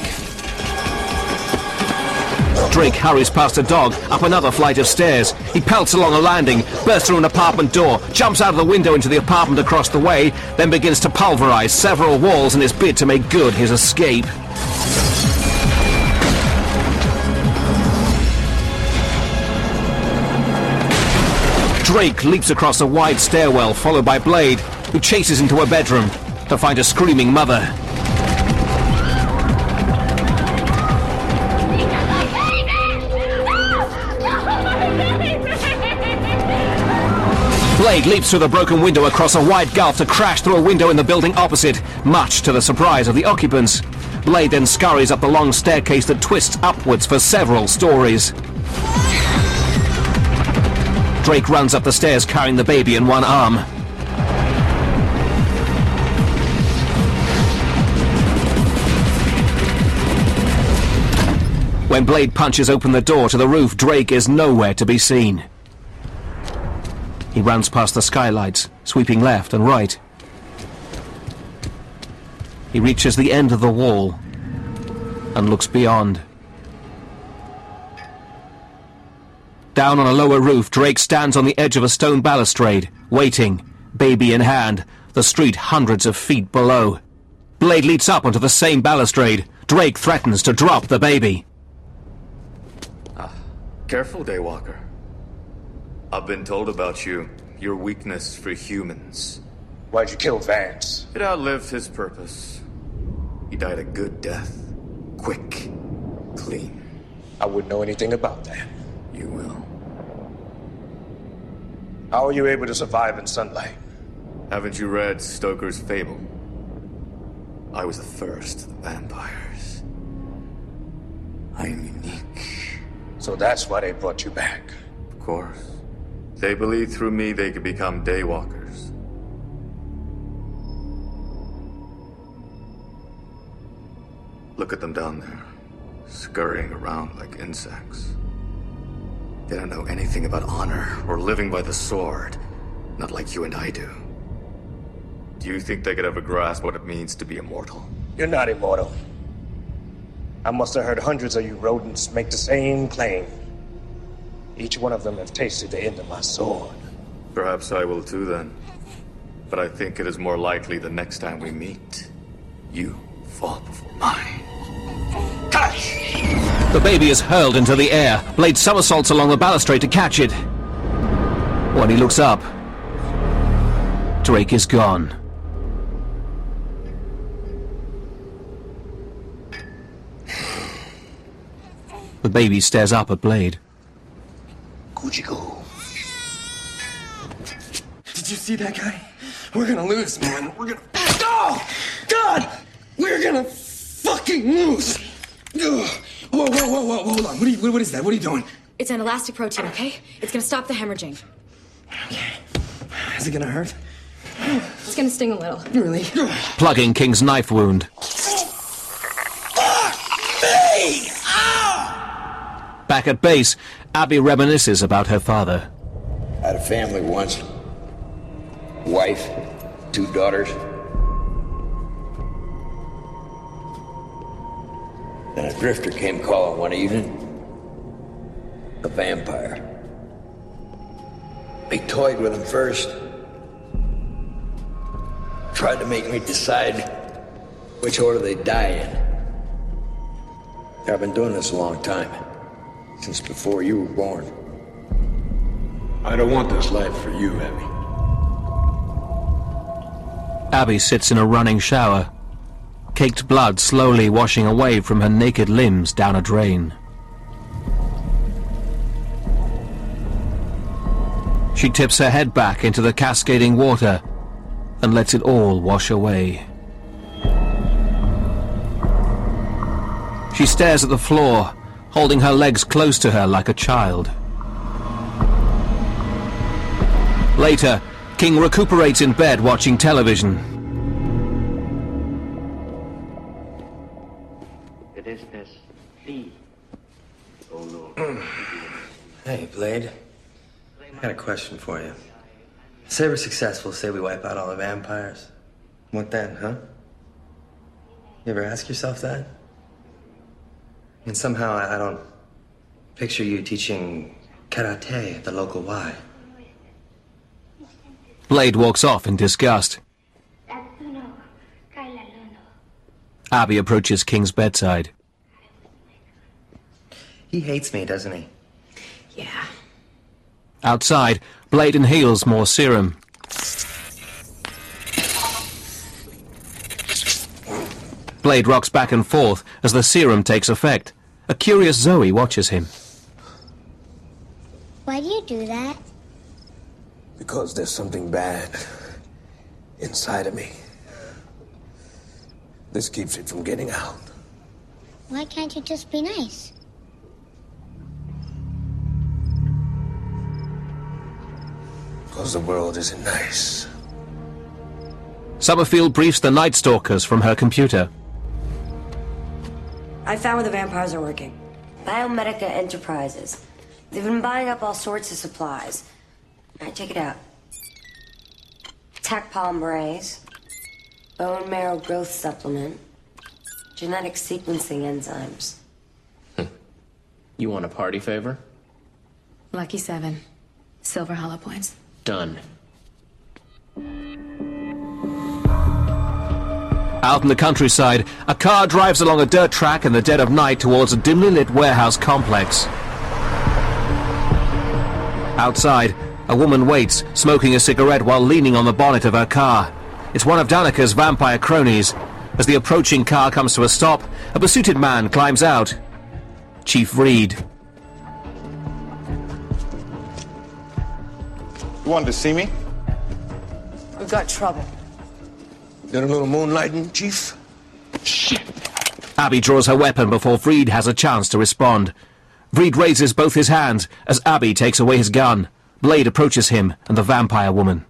Drake hurries past a dog up another flight of stairs. He pelts along a landing, bursts through an apartment door, jumps out of the window into the apartment across the way, then begins to pulverize several walls in his bid to make good his escape. Drake leaps across a wide stairwell, followed by Blade, who chases into a bedroom to find a screaming mother. Blade leaps through the broken window across a wide gulf to crash through a window in the building opposite, much to the surprise of the occupants. Blade then scurries up the long staircase that twists upwards for several stories. Drake runs up the stairs carrying the baby in one arm. When Blade punches open the door to the roof, Drake is nowhere to be seen. He runs past the skylights, sweeping left and right. He reaches the end of the wall and looks beyond. Down on a lower roof, Drake stands on the edge of a stone balustrade, waiting, baby in hand, the street hundreds of feet below. Blade leaps up onto the same balustrade. Drake threatens to drop the baby. Careful, Daywalker. I've been told about you, your weakness for humans. Why'd you kill Vance? It outlived his purpose. He died a good death. Quick. Clean. I wouldn't know anything about that. You will. How are you able to survive in sunlight? Haven't you read Stoker's Fable? I was the first of the vampires. I am unique. So that's why they brought you back. Of course. They believed through me they could become Daywalkers. Look at them down there, scurrying around like insects. They don't know anything about honor or living by the sword, not like you and I do. Do you think they could ever grasp what it means to be immortal? You're not immortal. I must have heard hundreds of you rodents make the same claim. Each one of them have tasted the end of my sword. Perhaps I will too then. But I think it is more likely the next time we meet, you fall before mine. The baby is hurled into the air. Blade somersaults along the balustrade to catch it. When he looks up, Drake is gone. The baby stares up at Blade. Kuchiko. Did you see that guy? We're gonna lose, man. We're gonna... Oh! God! We're gonna fucking lose! Ugh. Whoa, hold on. What is that? What are you doing? It's an elastic protein, okay? It's gonna stop the hemorrhaging. Okay. Is it gonna hurt? It's gonna sting a little. Really? Plugging King's knife wound. Hey! Back at base, Abby reminisces about her father. I had a family once. Wife, 2 daughters. Then a drifter came calling one evening. A vampire. They toyed with him first. Tried to make me decide which order they'd die in. I've been doing this a long time. Since before you were born. I don't want this life for you, Abby. Abby sits in a running shower. Caked blood slowly washing away from her naked limbs down a drain. She tips her head back into the cascading water and lets it all wash away. She stares at the floor, holding her legs close to her like a child. Later, King recuperates in bed watching television. Hey, Blade. I got a question for you. Say we're successful, say we wipe out all the vampires. What then, huh? You ever ask yourself that? And somehow I don't picture you teaching karate at the local Y. Blade walks off in disgust. Abby approaches King's bedside. He hates me, doesn't he? Yeah. Outside, Blade inhales more serum. Blade rocks back and forth as the serum takes effect. A curious Zoe watches him. Why do you do that? Because there's something bad inside of me. This keeps it from getting out. Why can't you just be nice? Because the world isn't nice. Summerfield briefs the Night Stalkers from her computer. I found where the vampires are working. Biomedica Enterprises. They've been buying up all sorts of supplies. All right, check it out. Tac polymerase, bone marrow growth supplement, genetic sequencing enzymes. You want a party favor? Lucky 7. Silver hollow points. Done. Out in the countryside, a car drives along a dirt track in the dead of night towards a dimly lit warehouse complex. Outside, a woman waits, smoking a cigarette while leaning on the bonnet of her car. It's one of Danica's vampire cronies. As the approaching car comes to a stop, a besuited man climbs out. Chief Reed. You wanted to see me? We've got trouble. Did a little moonlighting, Chief? Shit. Abby draws her weapon before Vreed has a chance to respond. Vreed raises both his hands as Abby takes away his gun. Blade approaches him and the vampire woman.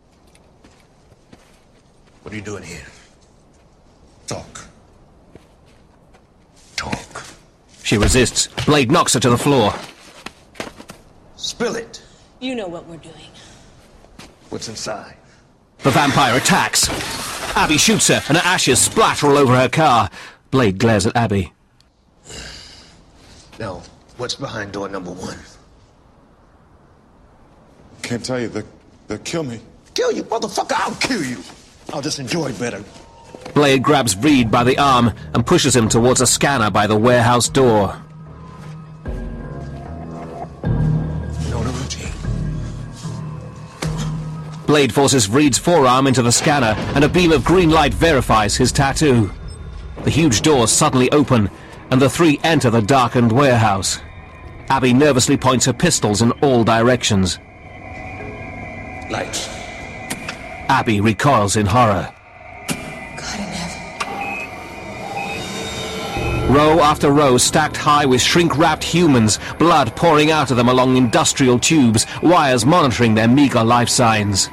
What are you doing here? Talk. She resists. Blade knocks her to the floor. Spill it. You know what we're doing. What's inside? The vampire attacks. Abby shoots her, and her ashes splatter all over her car. Blade glares at Abby. Now, what's behind door number 1? Can't tell you. They'll kill me. Kill you, motherfucker! I'll kill you! I'll just enjoy it better. Blade grabs Reed by the arm and pushes him towards a scanner by the warehouse door. Know the routine. Blade forces Reed's forearm into the scanner, and a beam of green light verifies his tattoo. The huge doors suddenly open, and the three enter the darkened warehouse. Abby nervously points her pistols in all directions. Lights. Abby recoils in horror. God in heaven. Row after row stacked high with shrink-wrapped humans, blood pouring out of them along industrial tubes, wires monitoring their meager life signs.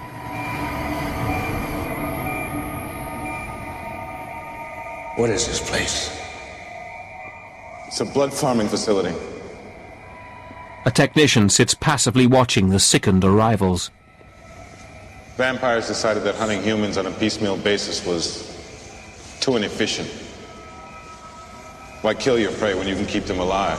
What is this place? It's a blood farming facility. A technician sits passively watching the sickened arrivals. Vampires decided that hunting humans on a piecemeal basis was too inefficient. Why kill your prey when you can keep them alive?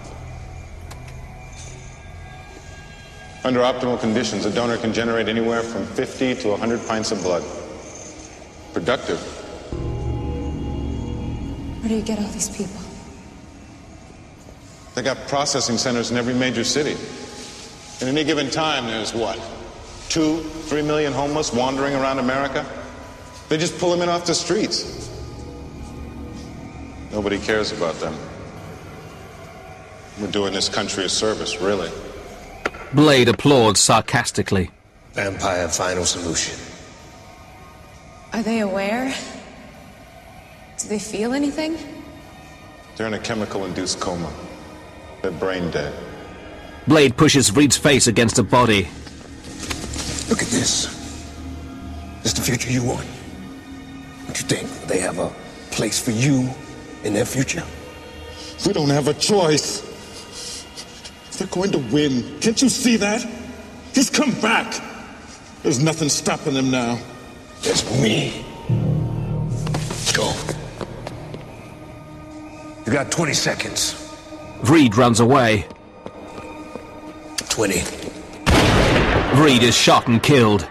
Under optimal conditions, a donor can generate anywhere from 50 to 100 pints of blood. Productive. Where do you get all these people? They got processing centers in every major city. At any given time, there's what? 2-3 million homeless wandering around America? They just pull them in off the streets. Nobody cares about them. We're doing this country a service, really. Blade applauds sarcastically. Vampire final solution. Are they aware? Do they feel anything? They're in a chemical-induced coma. They're brain dead. Blade pushes Reed's face against a body. Look at this. This the future you want? Don't you think they have a place for you in their future? We don't have a choice. They're going to win. Can't you see that? He's come back. There's nothing stopping them now. There's me. Let's go. You got 20 seconds. Reed runs away. 20. Reed is shot and killed.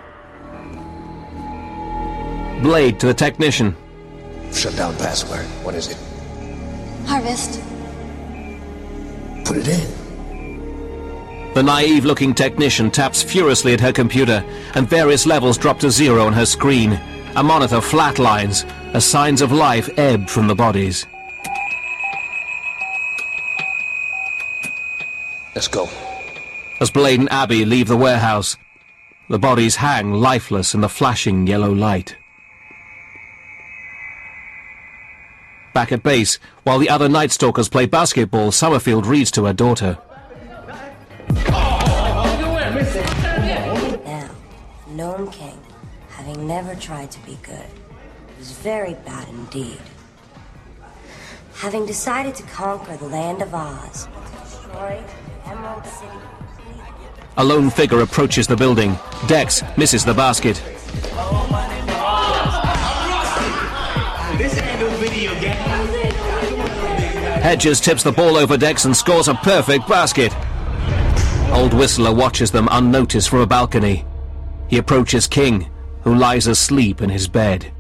Blade to the technician. Shutdown password. What is it? Harvest. Put it in. The naive-looking technician taps furiously at her computer, and various levels drop to 0 on her screen. A monitor flatlines, as signs of life ebb from the bodies. Let's go. As Blade and Abby leave the warehouse, the bodies hang lifeless in the flashing yellow light. Back at base, while the other Night Stalkers play basketball, Summerfield reads to her daughter. Now, Gnome King, having never tried to be good, was very bad indeed. Having decided to conquer the land of Oz, destroy Emerald City. A lone figure approaches the building. Dex misses the basket. This ain't no video game. Hedges tips the ball over Dex and scores a perfect basket. Old Whistler watches them unnoticed from a balcony. He approaches King, who lies asleep in his bed.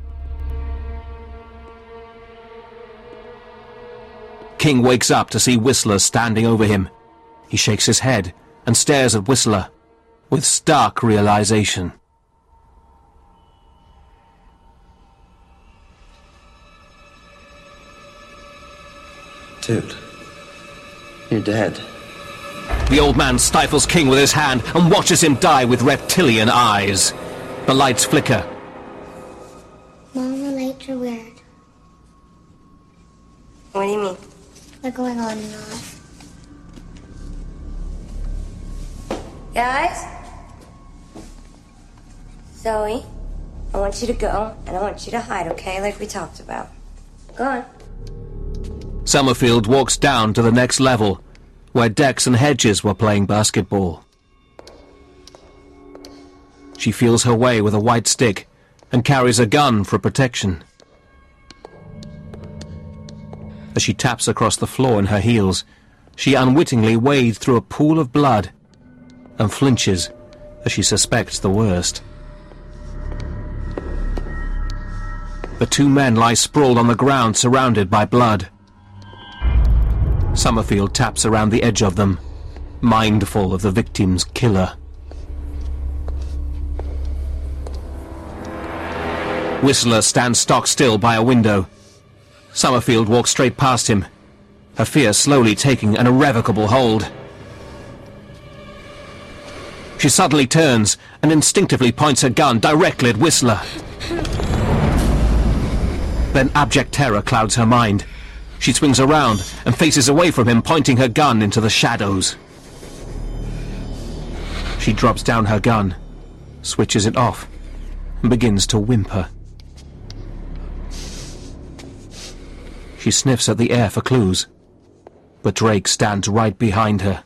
King wakes up to see Whistler standing over him. He shakes his head and stares at Whistler with stark realization. Dude, you're dead. The old man stifles King with his hand and watches him die with reptilian eyes. The lights flicker. Mom, the lights are weird. What do you mean? They're going on and off. Guys? Zoe, I want you to go, and I want you to hide, okay? Like we talked about. Go on. Summerfield walks down to the next level, where Dex and Hedges were playing basketball. She feels her way with a white stick and carries a gun for protection. As she taps across the floor in her heels, she unwittingly wades through a pool of blood and flinches as she suspects the worst. The two men lie sprawled on the ground, surrounded by blood. Summerfield taps around the edge of them, mindful of the victim's killer. Whistler stands stock still by a window. Summerfield walks straight past him, her fear slowly taking an irrevocable hold. She suddenly turns and instinctively points her gun directly at Whistler. Then abject terror clouds her mind. She swings around and faces away from him, pointing her gun into the shadows. She drops down her gun, switches it off, and begins to whimper. She sniffs at the air for clues, but Drake stands right behind her.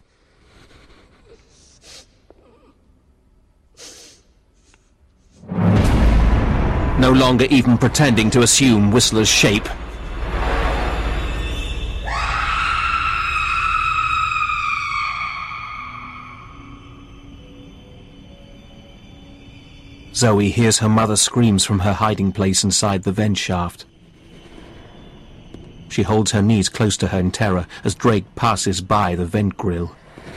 No longer even pretending to assume Whistler's shape. Zoe hears her mother's screams from her hiding place inside the vent shaft. She holds her knees close to her in terror as Drake passes by the vent grill.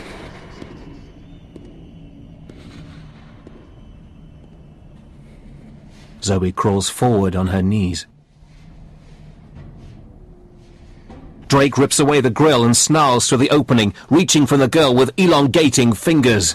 Zoe crawls forward on her knees. Drake rips away the grill and snarls through the opening, reaching for the girl with elongating fingers.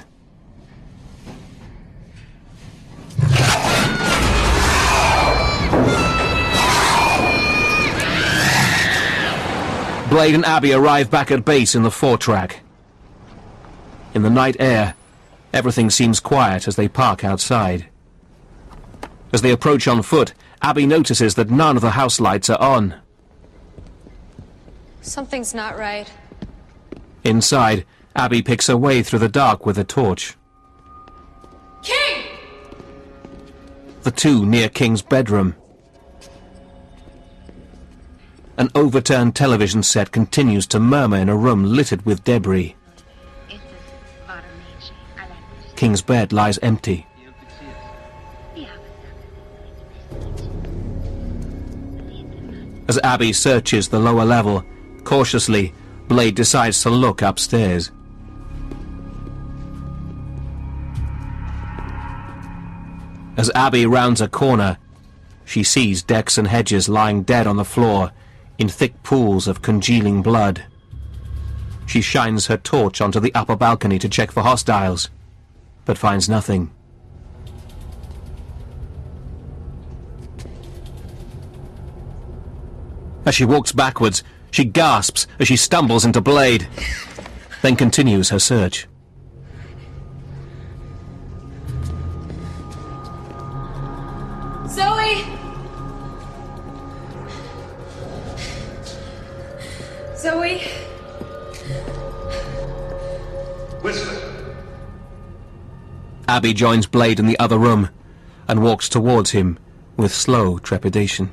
Blade and Abby arrive back at base in the 4-track. In the night air, everything seems quiet as they park outside. As they approach on foot, Abby notices that none of the house lights are on. Something's not right. Inside, Abby picks her way through the dark with a torch. King! The two near King's bedroom. An overturned television set continues to murmur in a room littered with debris. King's bed lies empty. As Abby searches the lower level, cautiously, Blade decides to look upstairs. As Abby rounds a corner, she sees Dex and Hedges lying dead on the floor in thick pools of congealing blood. She shines her torch onto the upper balcony to check for hostiles, but finds nothing. As she walks backwards, she gasps as she stumbles into Blade, then continues her search. Zoe! Zoe? Whistler. Abby joins Blade in the other room and walks towards him with slow trepidation.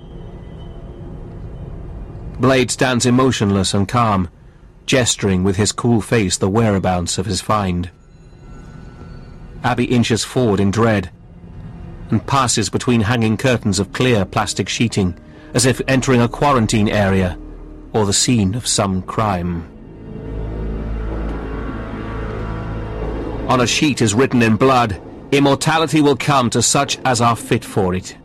Blade stands emotionless and calm, gesturing with his cool face the whereabouts of his find. Abby inches forward in dread and passes between hanging curtains of clear plastic sheeting, as if entering a quarantine area or the scene of some crime. On a sheet is written in blood, "Immortality will come to such as are fit for it."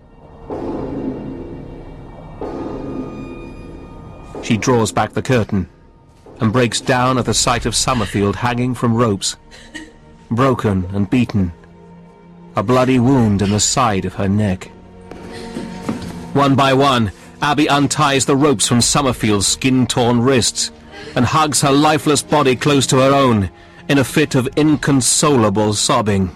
She draws back the curtain and breaks down at the sight of Summerfield hanging from ropes, broken and beaten, a bloody wound in the side of her neck. One by one, Abby unties the ropes from Summerfield's skin-torn wrists and hugs her lifeless body close to her own in a fit of inconsolable sobbing.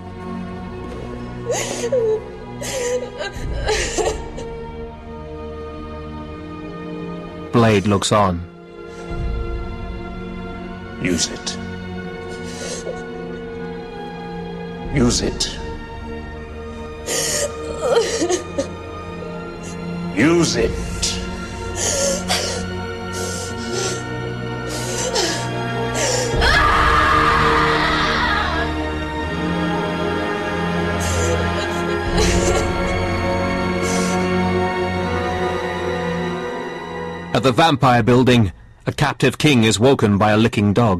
Blade looks on. Use it. Use it. Use it. At the vampire building, a captive king is woken by a licking dog.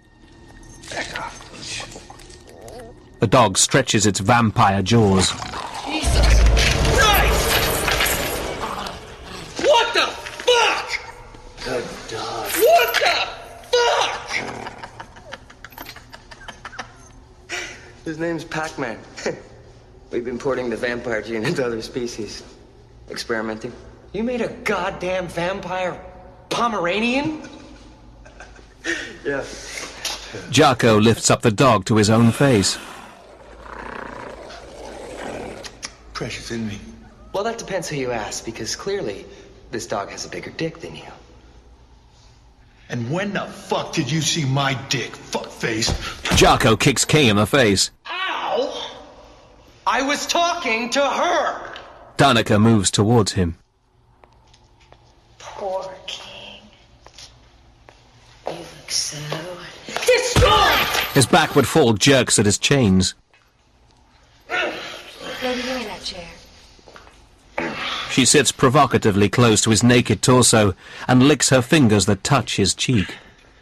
The dog stretches its vampire jaws. Jesus Christ! What the fuck? Good dog. What the fuck? His name's Pac-Man. We've been porting the vampire gene into other species. Experimenting. You made a goddamn vampire Pomeranian? Yeah. Jocko lifts up the dog to his own face. Precious, isn't he? Well, that depends who you ask, because clearly this dog has a bigger dick than you. And when the fuck did you see my dick, fuckface? Jocko kicks King in the face. Ow! I was talking to her! Danica moves towards him. Poor King. You look so... Destroyed! His backward fall jerks at his chains. Maybe you're in that chair. She sits provocatively close to his naked torso and licks her fingers that touch his cheek.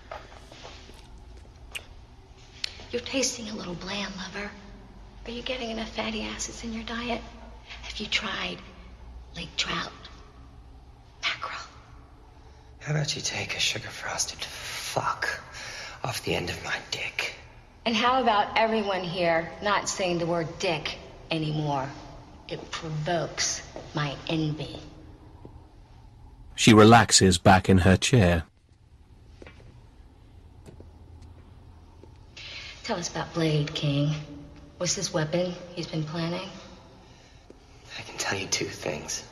You're tasting a little bland, lover. Are you getting enough fatty acids in your diet? Have you tried lake trout, mackerel? How about you take a sugar-frosted fuck off the end of my dick? And how about everyone here not saying the word dick anymore? It provokes my envy. She relaxes back in her chair. Tell us about Blade, King. What's this weapon he's been planning? I can tell you two things.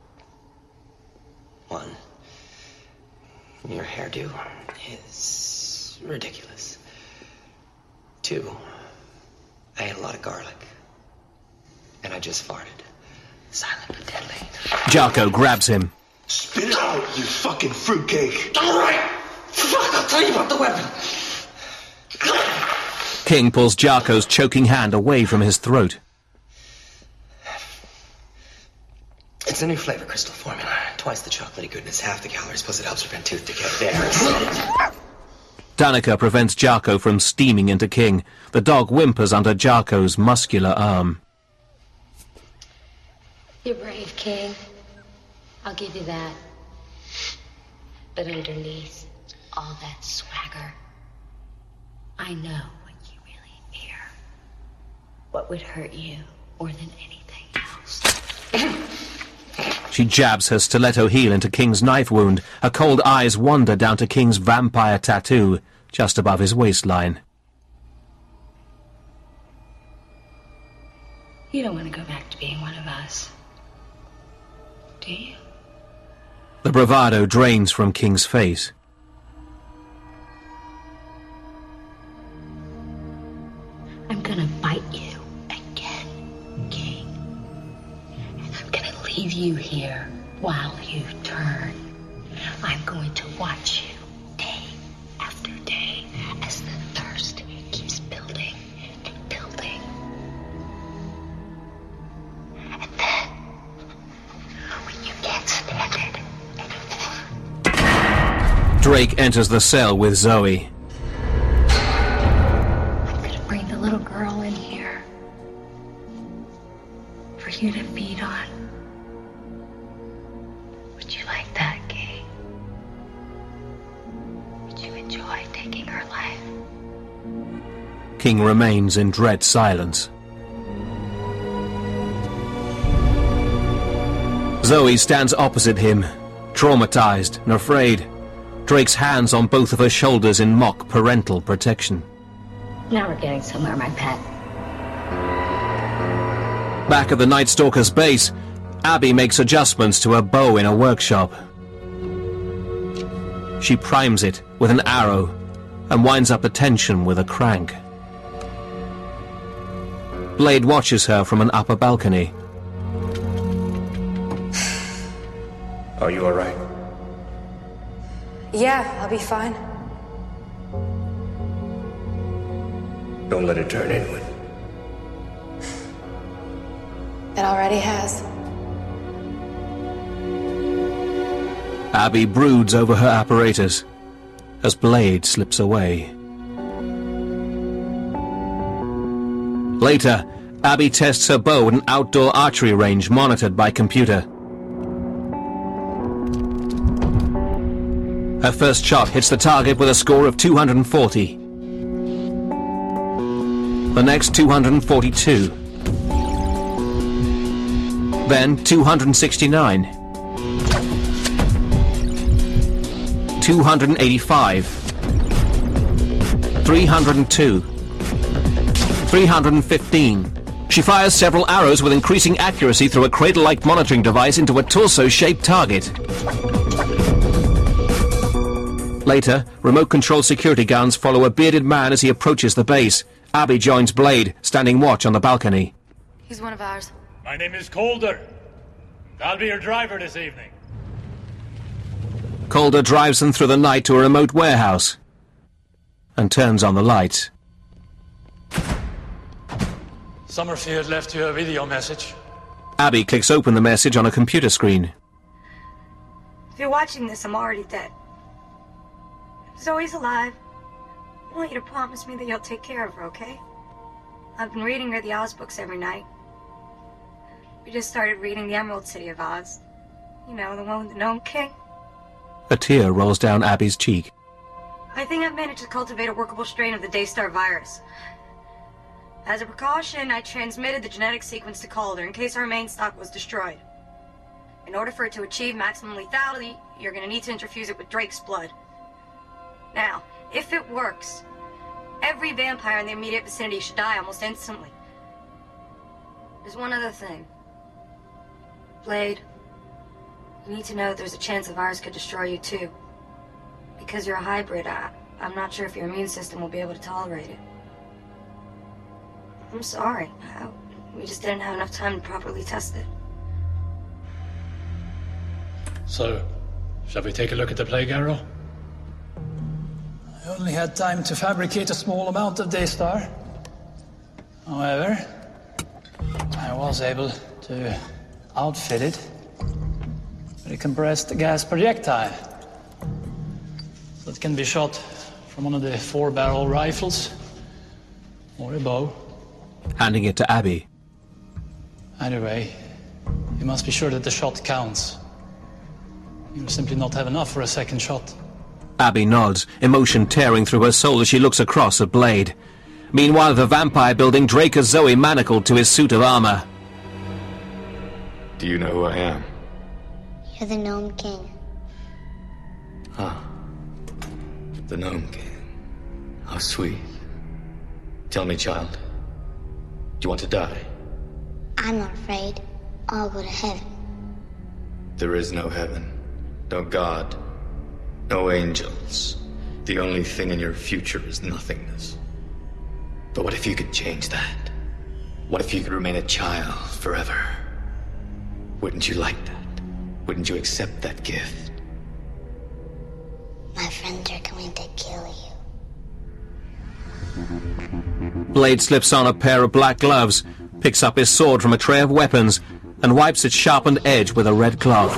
One, your hairdo is ridiculous. Two, I ate a lot of garlic. And I just farted. Silent but deadly. Jocko grabs him. Spit it out, you fucking fruitcake. All right! Fuck, I'll tell you about the weapon. King pulls Jocko's choking hand away from his throat. It's a new flavor crystal formula. Twice the chocolatey goodness, half the calories, plus it helps prevent tooth decay. There. Danica prevents Jocko from steaming into King. The dog whimpers under Jocko's muscular arm. You're brave, King. I'll give you that. But underneath all that swagger, I know what you really fear. What would hurt you more than anything else? She jabs her stiletto heel into King's knife wound. Her cold eyes wander down to King's vampire tattoo just above his waistline. You don't want to go back to being one of us, do you? The bravado drains from King's face. I'm gonna bite you again, King. And I'm gonna leave you here while you turn. I'm going to watch you day after day as the thirst keeps building and building. And then, when you can't stand it anymore, Drake enters the cell with Zoe. I'm gonna bring the little girl in here for you to feed on. Would you like that, King? Would you enjoy taking her life? King remains in dread silence. Zoe stands opposite him, traumatized and afraid. Drake's hands on both of her shoulders in mock parental protection. Now we're getting somewhere, my pet. Back at the Night Stalker's base, Abby makes adjustments to her bow in a workshop. She primes it with an arrow and winds up the tension with a crank. Blade watches her from an upper balcony. Are you all right? Yeah, I'll be fine. Don't let it turn inward. It already has. Abby broods over her apparatus as Blade slips away. Later, Abby tests her bow at an outdoor archery range monitored by computer. Her first shot hits the target with a score of 240. The next 242. Then 269. 285. 302. 315. She fires several arrows with increasing accuracy through a cradle-like monitoring device into a torso-shaped target. Later, remote-controlled security guns follow a bearded man as he approaches the base. Abby joins Blade, standing watch on the balcony. He's one of ours. My name is Calder. I'll be your driver this evening. Calder drives them through the night to a remote warehouse and turns on the lights. Summerfield left you a video message. Abby clicks open the message on a computer screen. If you're watching this, I'm already dead. Zoe's alive. I want you to promise me that you'll take care of her, okay? I've been reading her the Oz books every night. We just started reading The Emerald City of Oz. You know, the one with the Gnome King. A tear rolls down Abby's cheek. I think I've managed to cultivate a workable strain of the Daystar virus. As a precaution, I transmitted the genetic sequence to Calder in case our main stock was destroyed. In order for it to achieve maximum lethality, you're going to need to infuse it with Drake's blood. Now, if it works, every vampire in the immediate vicinity should die almost instantly. There's one other thing. Blade, you need to know that there's a chance the virus could destroy you too. Because you're a hybrid, I'm not sure if your immune system will be able to tolerate it. I'm sorry. We just didn't have enough time to properly test it. So, shall we take a look at the plague arrow? I only had time to fabricate a small amount of Daystar. However, I was able to outfit it with a compressed gas projectile. So it can be shot from one of the 4-barrel rifles or a bow. Handing it to Abby. Either way, you must be sure that the shot counts. You'll simply not have enough for a second shot. Abby nods, emotion tearing through her soul as she looks across at Blade. Meanwhile, at the vampire building, Drake has Zoe manacled to his suit of armor. Do you know who I am? You're the Gnome King. Ah. The Gnome King. How sweet. Tell me, child. Do you want to die? I'm not afraid. I'll go to heaven. There is no heaven. No God. No angels. The only thing in your future is nothingness. But what if you could change that? What if you could remain a child forever? Wouldn't you like that? Wouldn't you accept that gift? My friends are going to kill you. Blade slips on a pair of black gloves, picks up his sword from a tray of weapons, and wipes its sharpened edge with a red cloth.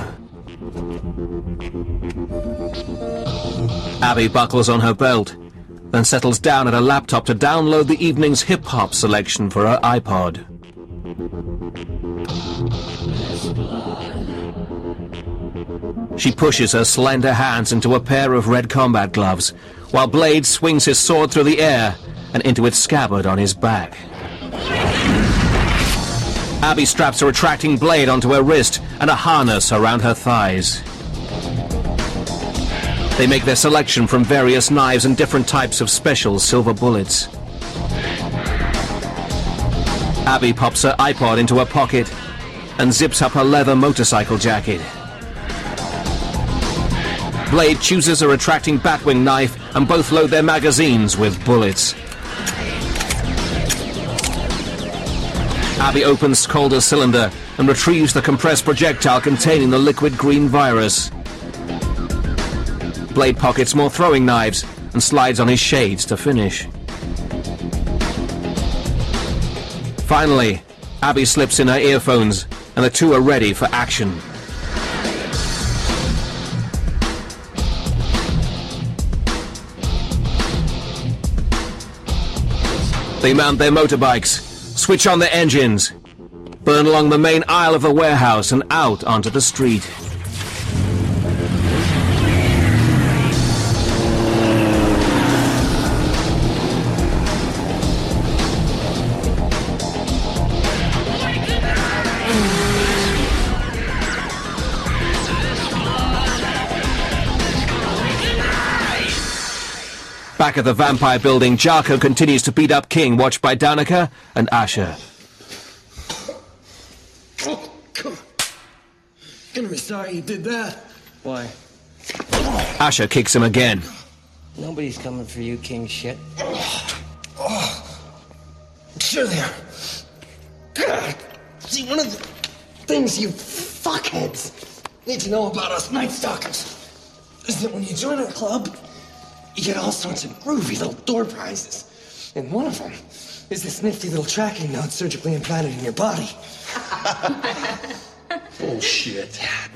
Abby buckles on her belt, then settles down at a laptop to download the evening's hip-hop selection for her iPod. She pushes her slender hands into a pair of red combat gloves, while Blade swings his sword through the air and into its scabbard on his back. Abby straps a retracting blade onto her wrist and a harness around her thighs. They make their selection from various knives and different types of special silver bullets. Abby pops her iPod into her pocket and zips up her leather motorcycle jacket. Blade chooses a retracting batwing knife and both load their magazines with bullets. Abby opens Calder's cylinder and retrieves the compressed projectile containing the liquid green virus. Blade pockets more throwing knives and slides on his shades to finish. Finally, Abby slips in her earphones and the two are ready for action. They mount their motorbikes, switch on their engines, burn along the main aisle of the warehouse and out onto the street. Back at the vampire building, Jarko continues to beat up King, watched by Danica and Asher. Oh, come on. You're gonna be sorry you did that. Why? Asher kicks him again. Nobody's coming for you, King shit. Sure they are. God. See, one of the things you fuckheads need to know about us Night Stalkers is that when you join our club, you get all sorts of groovy little door prizes. And one of them is this nifty little tracking node surgically implanted in your body. Bullshit.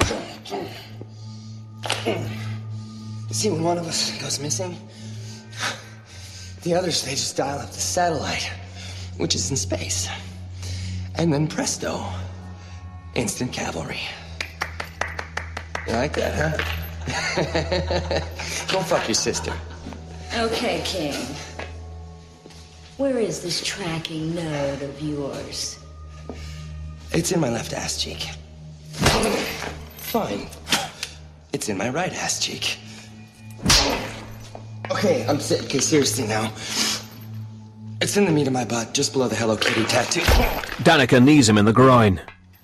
See, when one of us goes missing, the others, they just dial up the satellite, which is in space. And then presto, instant cavalry. You like that, huh? Go fuck your sister. Okay, King. Where is this tracking node of yours? It's in my left ass cheek. Fine. It's in my right ass cheek. Okay, okay, seriously now. It's in the meat of my butt, just below the Hello Kitty tattoo. Danica knees him in the groin.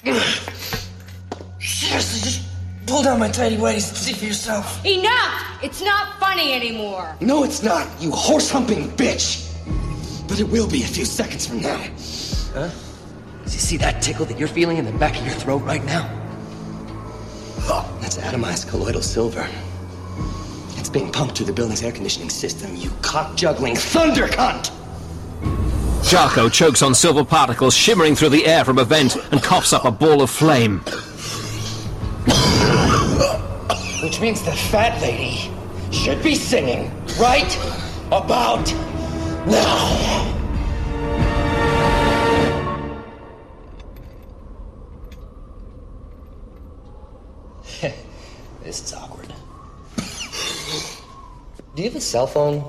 Seriously, just pull down my tighty whities and see for yourself. Enough! It's not funny anymore. No, it's not, you horse-humping bitch. But it will be a few seconds from now. Huh? Do you see that tickle that you're feeling in the back of your throat right now? Oh, that's atomized colloidal silver. It's being pumped through the building's air conditioning system, you cock-juggling thunder cunt! Jarko chokes on silver particles shimmering through the air from a vent and coughs up a ball of flame. Which means the fat lady should be singing right about now. This is awkward. Do you have a cell phone?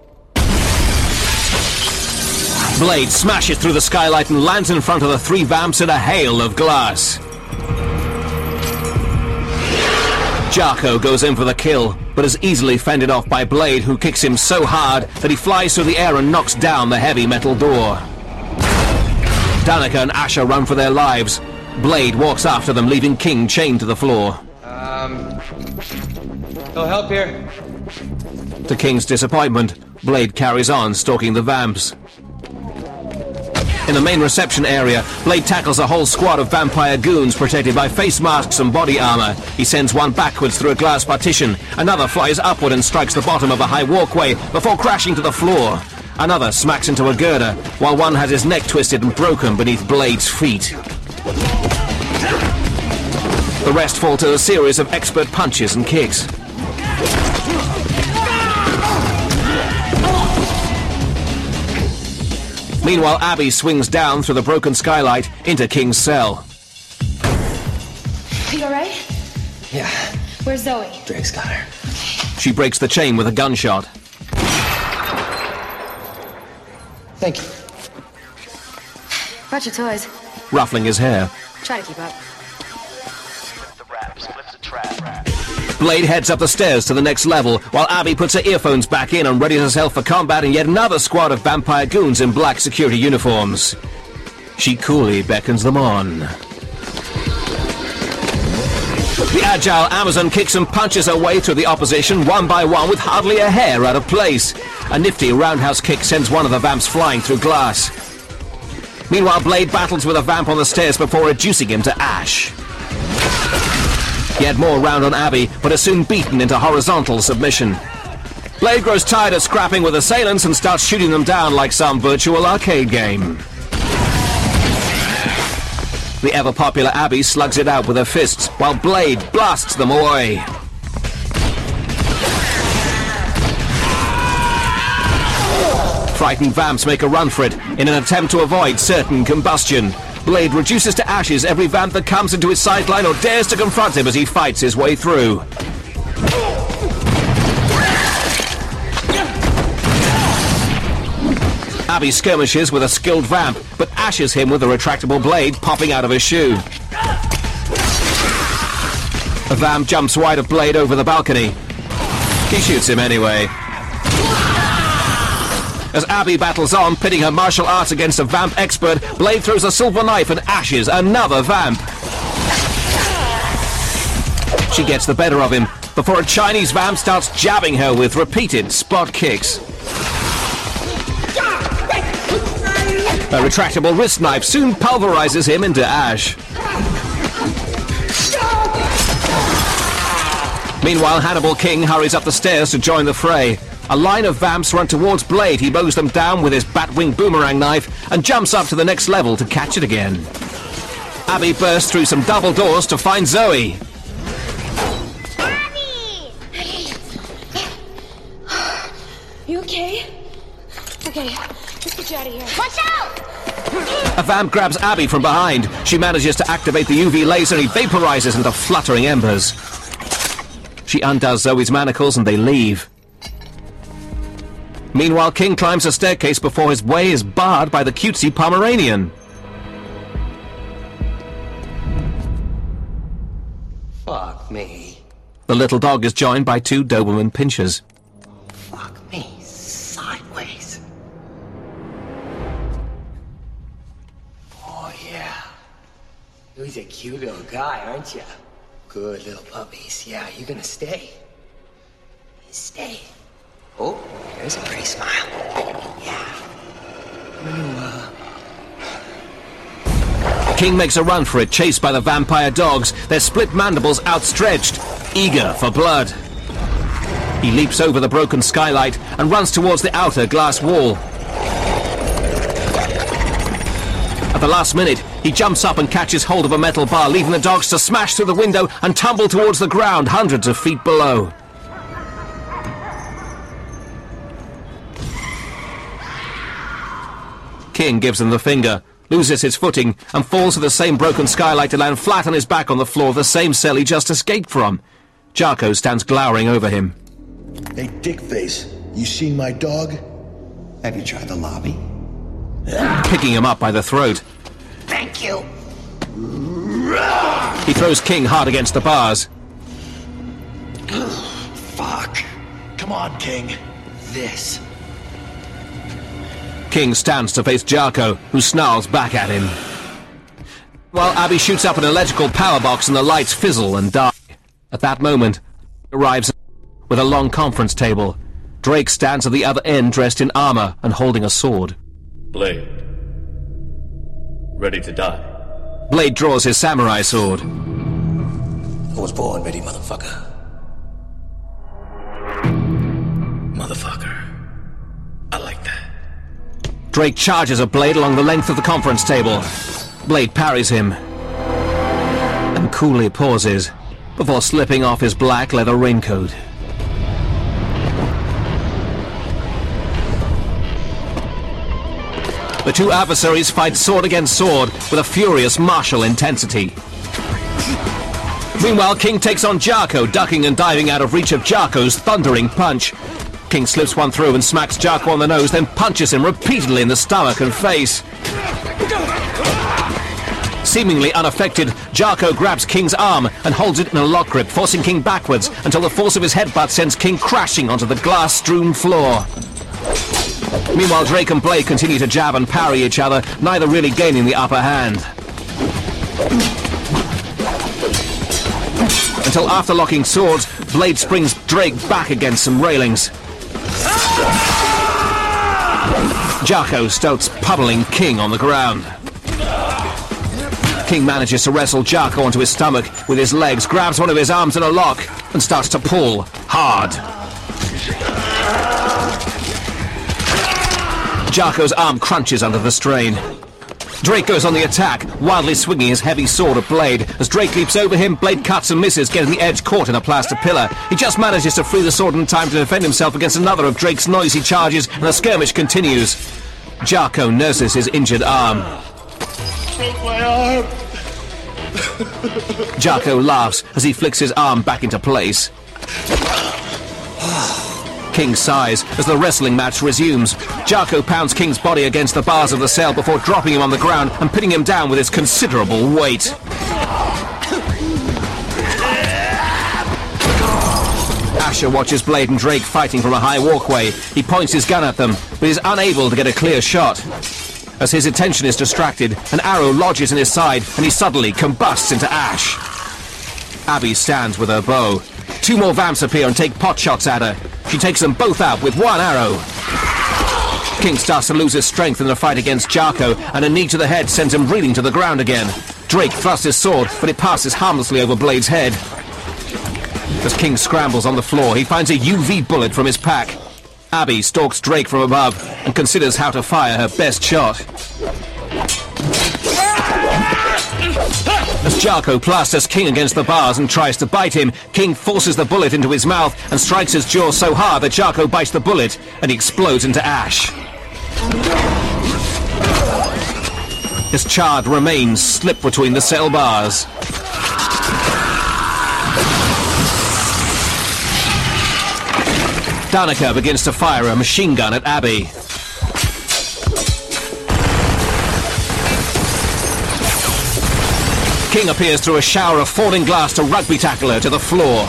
Blade smashes through the skylight and lands in front of the three vamps in a hail of glass. Jarko goes in for the kill, but is easily fended off by Blade, who kicks him so hard that he flies through the air and knocks down the heavy metal door. Danica and Asher run for their lives. Blade walks after them, leaving King chained to the floor. No help here. To King's disappointment, Blade carries on stalking the vamps. In the main reception area, Blade tackles a whole squad of vampire goons protected by face masks and body armor. He sends one backwards through a glass partition. Another flies upward and strikes the bottom of a high walkway before crashing to the floor. Another smacks into a girder, while one has his neck twisted and broken beneath Blade's feet. The rest fall to a series of expert punches and kicks. Meanwhile, Abby swings down through the broken skylight into King's cell. You alright? Yeah. Where's Zoe? Drake's got her. She breaks the chain with a gunshot. Thank you. Brought your toys. Ruffling his hair. Try to keep up. Blade heads up the stairs to the next level, while Abby puts her earphones back in and readies herself for combat in yet another squad of vampire goons in black security uniforms. She coolly beckons them on. The agile Amazon kicks and punches her way through the opposition, one by one, with hardly a hair out of place. A nifty roundhouse kick sends one of the vamps flying through glass. Meanwhile, Blade battles with a vamp on the stairs before reducing him to ash. He had more round on Abby, but is soon beaten into horizontal submission. Blade grows tired of scrapping with assailants and starts shooting them down like some virtual arcade game. The ever-popular Abby slugs it out with her fists, while Blade blasts them away. Frightened vamps make a run for it in an attempt to avoid certain combustion. Blade reduces to ashes every vamp that comes into his sightline or dares to confront him as he fights his way through. Abby skirmishes with a skilled vamp, but ashes him with a retractable blade popping out of his shoe. A vamp jumps wide of Blade over the balcony. He shoots him anyway. As Abby battles on, pitting her martial arts against a vamp expert, Blade throws a silver knife and ashes another vamp. She gets the better of him before a Chinese vamp starts jabbing her with repeated spot kicks. A retractable wrist knife soon pulverizes him into ash. Meanwhile, Hannibal King hurries up the stairs to join the fray. A line of vamps run towards Blade. He mows them down with his Batwing boomerang knife and jumps up to the next level to catch it again. Abby bursts through some double doors to find Zoe. Abby! You okay? Okay, let's get you out of here. Watch out! A vamp grabs Abby from behind. She manages to activate the UV laser and he vaporizes into fluttering embers. She undoes Zoe's manacles and they leave. Meanwhile, King climbs a staircase before his way is barred by the cutesy Pomeranian. Fuck me. The little dog is joined by two Doberman pinschers. Fuck me sideways. Oh, yeah. You're a cute little guy, aren't you? Good little puppies. Yeah, you're gonna stay. Stay. Oh, there's a pretty smile. Yeah. King makes a run for it, chased by the vampire dogs, their split mandibles outstretched, eager for blood. He leaps over the broken skylight and runs towards the outer glass wall. At the last minute, he jumps up and catches hold of a metal bar, leaving the dogs to smash through the window and tumble towards the ground hundreds of feet below. King gives them the finger, loses his footing, and falls to the same broken skylight to land flat on his back on the floor of the same cell he just escaped from. Jarko stands glowering over him. Hey, Dickface, you seen my dog? Have you tried the lobby? Picking him up by the throat. Thank you. He throws King hard against the bars. Fuck. Come on, King. This. King stands to face Jarko, who snarls back at him. While Abby shoots up an electrical power box and the lights fizzle and die. At that moment, arrives with a long conference table. Drake stands at the other end dressed in armor and holding a sword. Blade. Ready to die. Blade draws his samurai sword. I was born ready, motherfucker. Motherfucker. I like that. Drake charges at Blade along the length of the conference table. Blade parries him and coolly pauses before slipping off his black leather raincoat. The two adversaries fight sword against sword with a furious martial intensity. Meanwhile, King takes on Jarko, ducking and diving out of reach of Jarko's thundering punch. King slips one through and smacks Jarko on the nose, then punches him repeatedly in the stomach and face. Seemingly unaffected, Jarko grabs King's arm and holds it in a lock grip, forcing King backwards until the force of his headbutt sends King crashing onto the glass-strewn floor. Meanwhile, Drake and Blade continue to jab and parry each other, neither really gaining the upper hand. Until after locking swords, Blade springs Drake back against some railings. Jarko starts pummeling King on the ground. King manages to wrestle Jarko onto his stomach with his legs, grabs one of his arms in a lock, and starts to pull hard. Jarko's arm crunches under the strain. Drake goes on the attack, wildly swinging his heavy sword at Blade. As Drake leaps over him, Blade cuts and misses, getting the edge caught in a plaster pillar. He just manages to free the sword in time to defend himself against another of Drake's noisy charges, and the skirmish continues. Jarko nurses his injured arm. Broke my arm. Jarko laughs as he flicks his arm back into place. King sighs as the wrestling match resumes. Jarko pounds King's body against the bars of the cell before dropping him on the ground and pinning him down with his considerable weight. Asher watches Blade and Drake fighting from a high walkway. He points his gun at them, but is unable to get a clear shot. As his attention is distracted, an arrow lodges in his side and he suddenly combusts into ash. Abby stands with her bow. Two more vamps appear and take pot shots at her. She takes them both out with one arrow. King starts to lose his strength in the fight against Jarko, and a knee to the head sends him reeling to the ground again. Drake thrusts his sword, but it passes harmlessly over Blade's head. As King scrambles on the floor, he finds a UV bullet from his pack. Abby stalks Drake from above and considers how to fire her best shot. As Jarko plasters King against the bars and tries to bite him, King forces the bullet into his mouth and strikes his jaw so hard that Jarko bites the bullet and he explodes into ash. His charred remains slip between the cell bars. Danica begins to fire a machine gun at Abby. King appears through a shower of falling glass to rugby tackle her to the floor.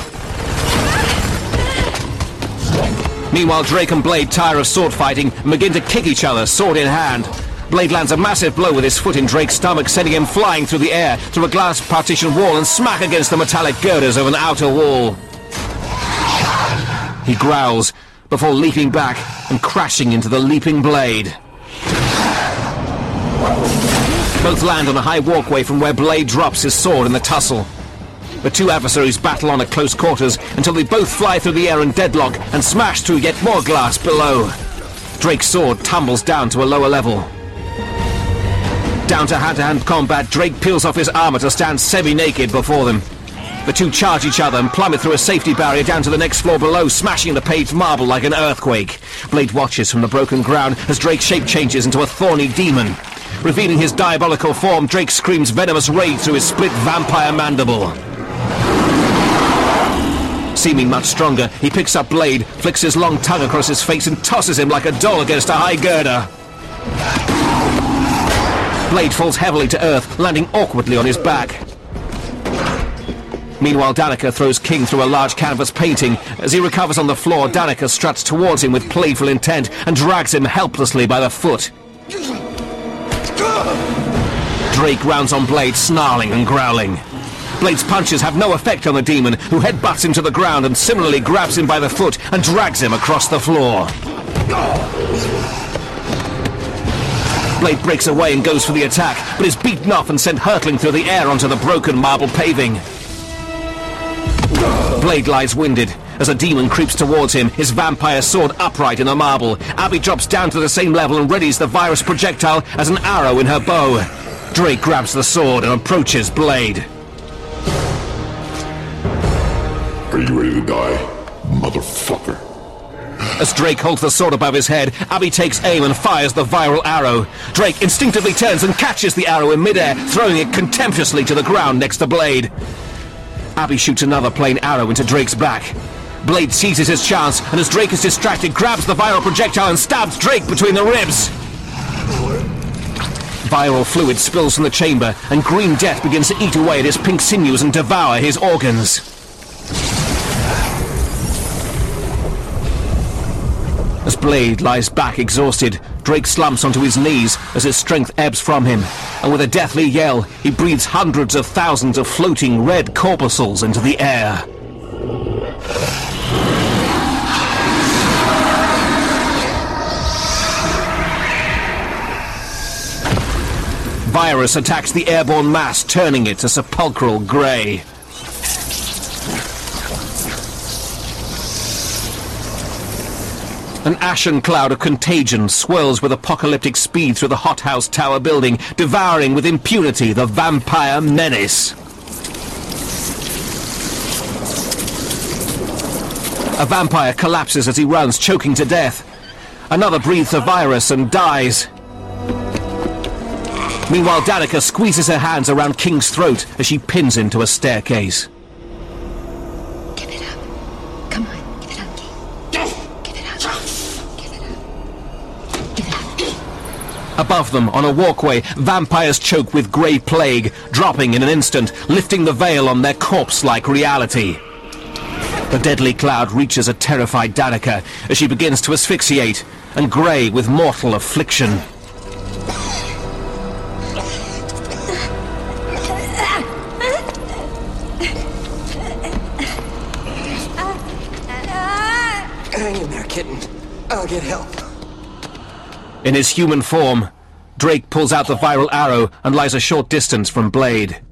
Meanwhile, Drake and Blade tire of sword fighting and begin to kick each other, sword in hand. Blade lands a massive blow with his foot in Drake's stomach, sending him flying through the air, through a glass partition wall and smack against the metallic girders of an outer wall. He growls before leaping back and crashing into the leaping Blade. Both land on a high walkway from where Blade drops his sword in the tussle. The two adversaries battle on at close quarters until they both fly through the air in deadlock and smash through yet more glass below. Drake's sword tumbles down to a lower level. Down to hand-to-hand combat, Drake peels off his armor to stand semi-naked before them. The two charge each other and plummet through a safety barrier down to the next floor below, smashing the paved marble like an earthquake. Blade watches from the broken ground as Drake's shape changes into a thorny demon. Revealing his diabolical form, Drake screams venomous rage through his split vampire mandible. Seeming much stronger, he picks up Blade, flicks his long tongue across his face and tosses him like a doll against a high girder. Blade falls heavily to earth, landing awkwardly on his back. Meanwhile, Danica throws King through a large canvas painting. As he recovers on the floor, Danica struts towards him with playful intent and drags him helplessly by the foot. Drake rounds on Blade, snarling and growling. Blade's punches have no effect on the demon, who headbutts him to the ground and similarly grabs him by the foot and drags him across the floor. Blade breaks away and goes for the attack, but is beaten off and sent hurtling through the air onto the broken marble paving. Blade lies winded as a demon creeps towards him, his vampire sword upright in the marble. Abby drops down to the same level and readies the virus projectile as an arrow in her bow. Drake grabs the sword and approaches Blade. Are you ready to die, motherfucker? As Drake holds the sword above his head, Abby takes aim and fires the viral arrow. Drake instinctively turns and catches the arrow in midair, throwing it contemptuously to the ground next to Blade. Abby shoots another plain arrow into Drake's back. Blade seizes his chance, and as Drake is distracted, grabs the viral projectile and stabs Drake between the ribs. Viral fluid spills from the chamber, and green death begins to eat away at his pink sinews and devour his organs. As Blade lies back exhausted, Drake slumps onto his knees as his strength ebbs from him, and with a deathly yell, he breathes hundreds of thousands of floating red corpuscles into the air. Virus attacks the airborne mass, turning it to sepulchral grey. An ashen cloud of contagion swirls with apocalyptic speed through the hothouse tower building, devouring with impunity the vampire menace. A vampire collapses as he runs, choking to death. Another breathes the virus and dies. Meanwhile, Danica squeezes her hands around King's throat as she pins him to a staircase. Give it up. Come on, give it up, King. Give it up. Give it up. Give it up. Above them, on a walkway, vampires choke with grey plague, dropping in an instant, lifting the veil on their corpse-like reality. The deadly cloud reaches a terrified Danica as she begins to asphyxiate, and grey with mortal affliction. Hang in there, kitten. I'll get help. In his human form, Drake pulls out the viral arrow and lies a short distance from Blade.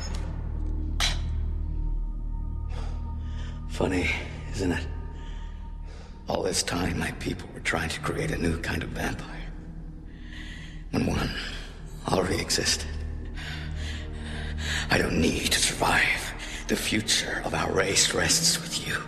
Funny, isn't it? All this time, my people were trying to create a new kind of vampire. When one already existed. I don't need to survive. The future of our race rests with you.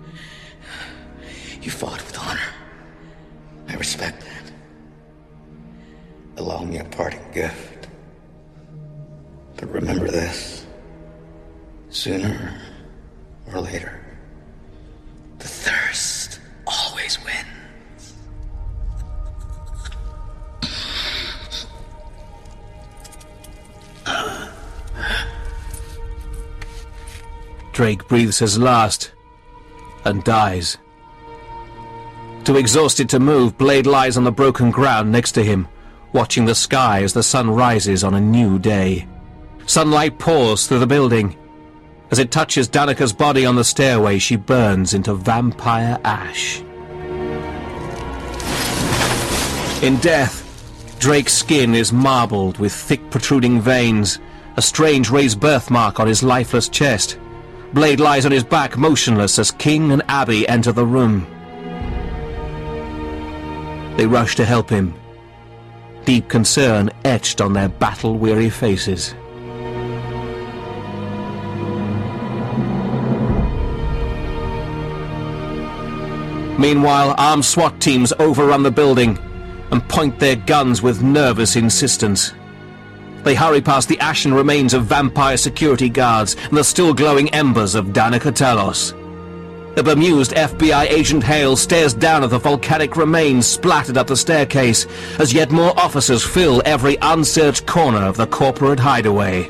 You fought with honor. I respect that. Allow me a parting gift. But remember this. Sooner or later, the thirst always wins. Drake breathes his last and dies. Too exhausted to move, Blade lies on the broken ground next to him, watching the sky as the sun rises on a new day. Sunlight pours through the building. As it touches Danica's body on the stairway, she burns into vampire ash. In death, Drake's skin is marbled with thick protruding veins, a strange raised birthmark on his lifeless chest. Blade lies on his back motionless as King and Abby enter the room. They rush to help him, deep concern etched on their battle-weary faces. Meanwhile, armed SWAT teams overrun the building and point their guns with nervous insistence. They hurry past the ashen remains of vampire security guards and the still glowing embers of Danica Talos. The bemused FBI agent Hale stares down at the volcanic remains splattered up the staircase as yet more officers fill every unsearched corner of the corporate hideaway.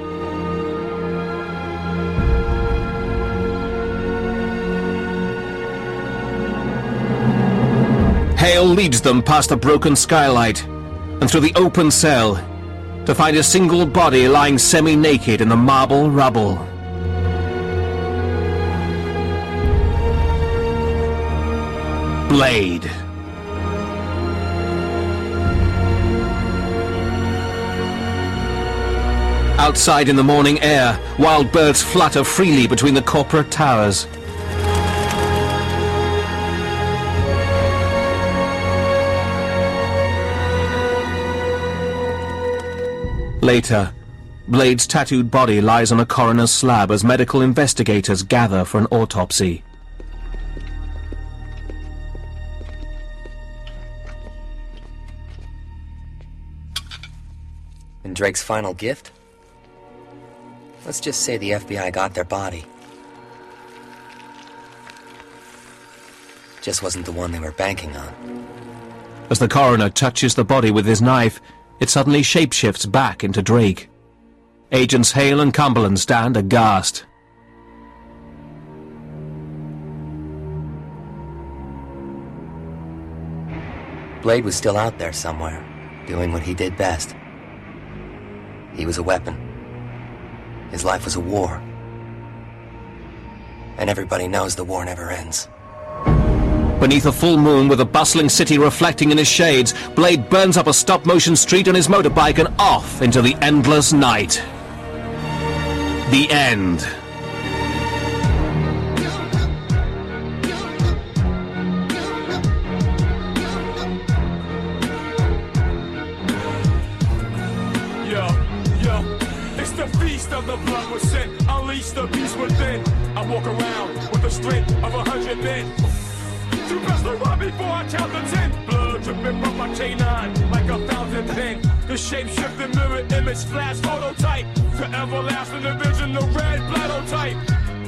Hale leads them past the broken skylight and through the open cell to find a single body lying semi-naked in the marble rubble. Blade. Outside in the morning air, wild birds flutter freely between the corporate towers. Later, Blade's tattooed body lies on a coroner's slab as medical investigators gather for an autopsy. And Drake's final gift? Let's just say the FBI got their body. Just wasn't the one they were banking on. As the coroner touches the body with his knife, it suddenly shapeshifts back into Drake. Agents Hale and Cumberland stand aghast. Blade was still out there somewhere, doing what he did best. He was a weapon. His life was a war. And everybody knows the war never ends. Beneath a full moon with a bustling city reflecting in his shades, Blade burns up a stop-motion street on his motorbike and off into the endless night. The end. It's the feast of the blood was sent. Unleash the beast within. I walk around with the strength of 100 men. Too best to run before I count to 10. Blood dripping from my canine like a fountain pen. The shape-shifting mirror image flash phototype. The everlasting division, the red bloodotype.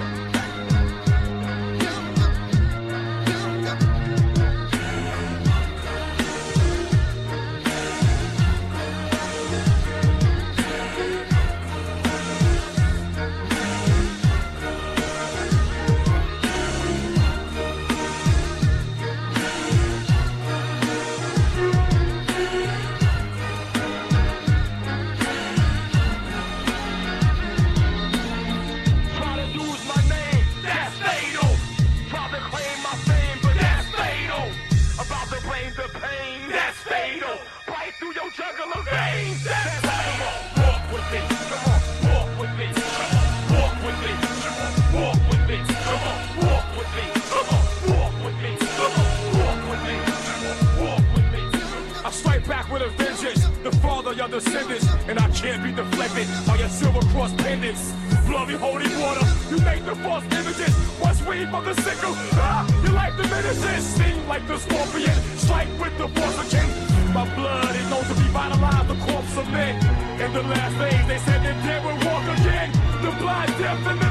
Descendants, and I can't be deflected by your silver cross pendants. Bloody holy water, you make the false images. What's weed from the sickle? Your life diminishes. Sting like the scorpion, strike with the force of king. My blood is known to revitalize the corpse of men. In the last days, they said that they would walk again. The blind, deaf, and the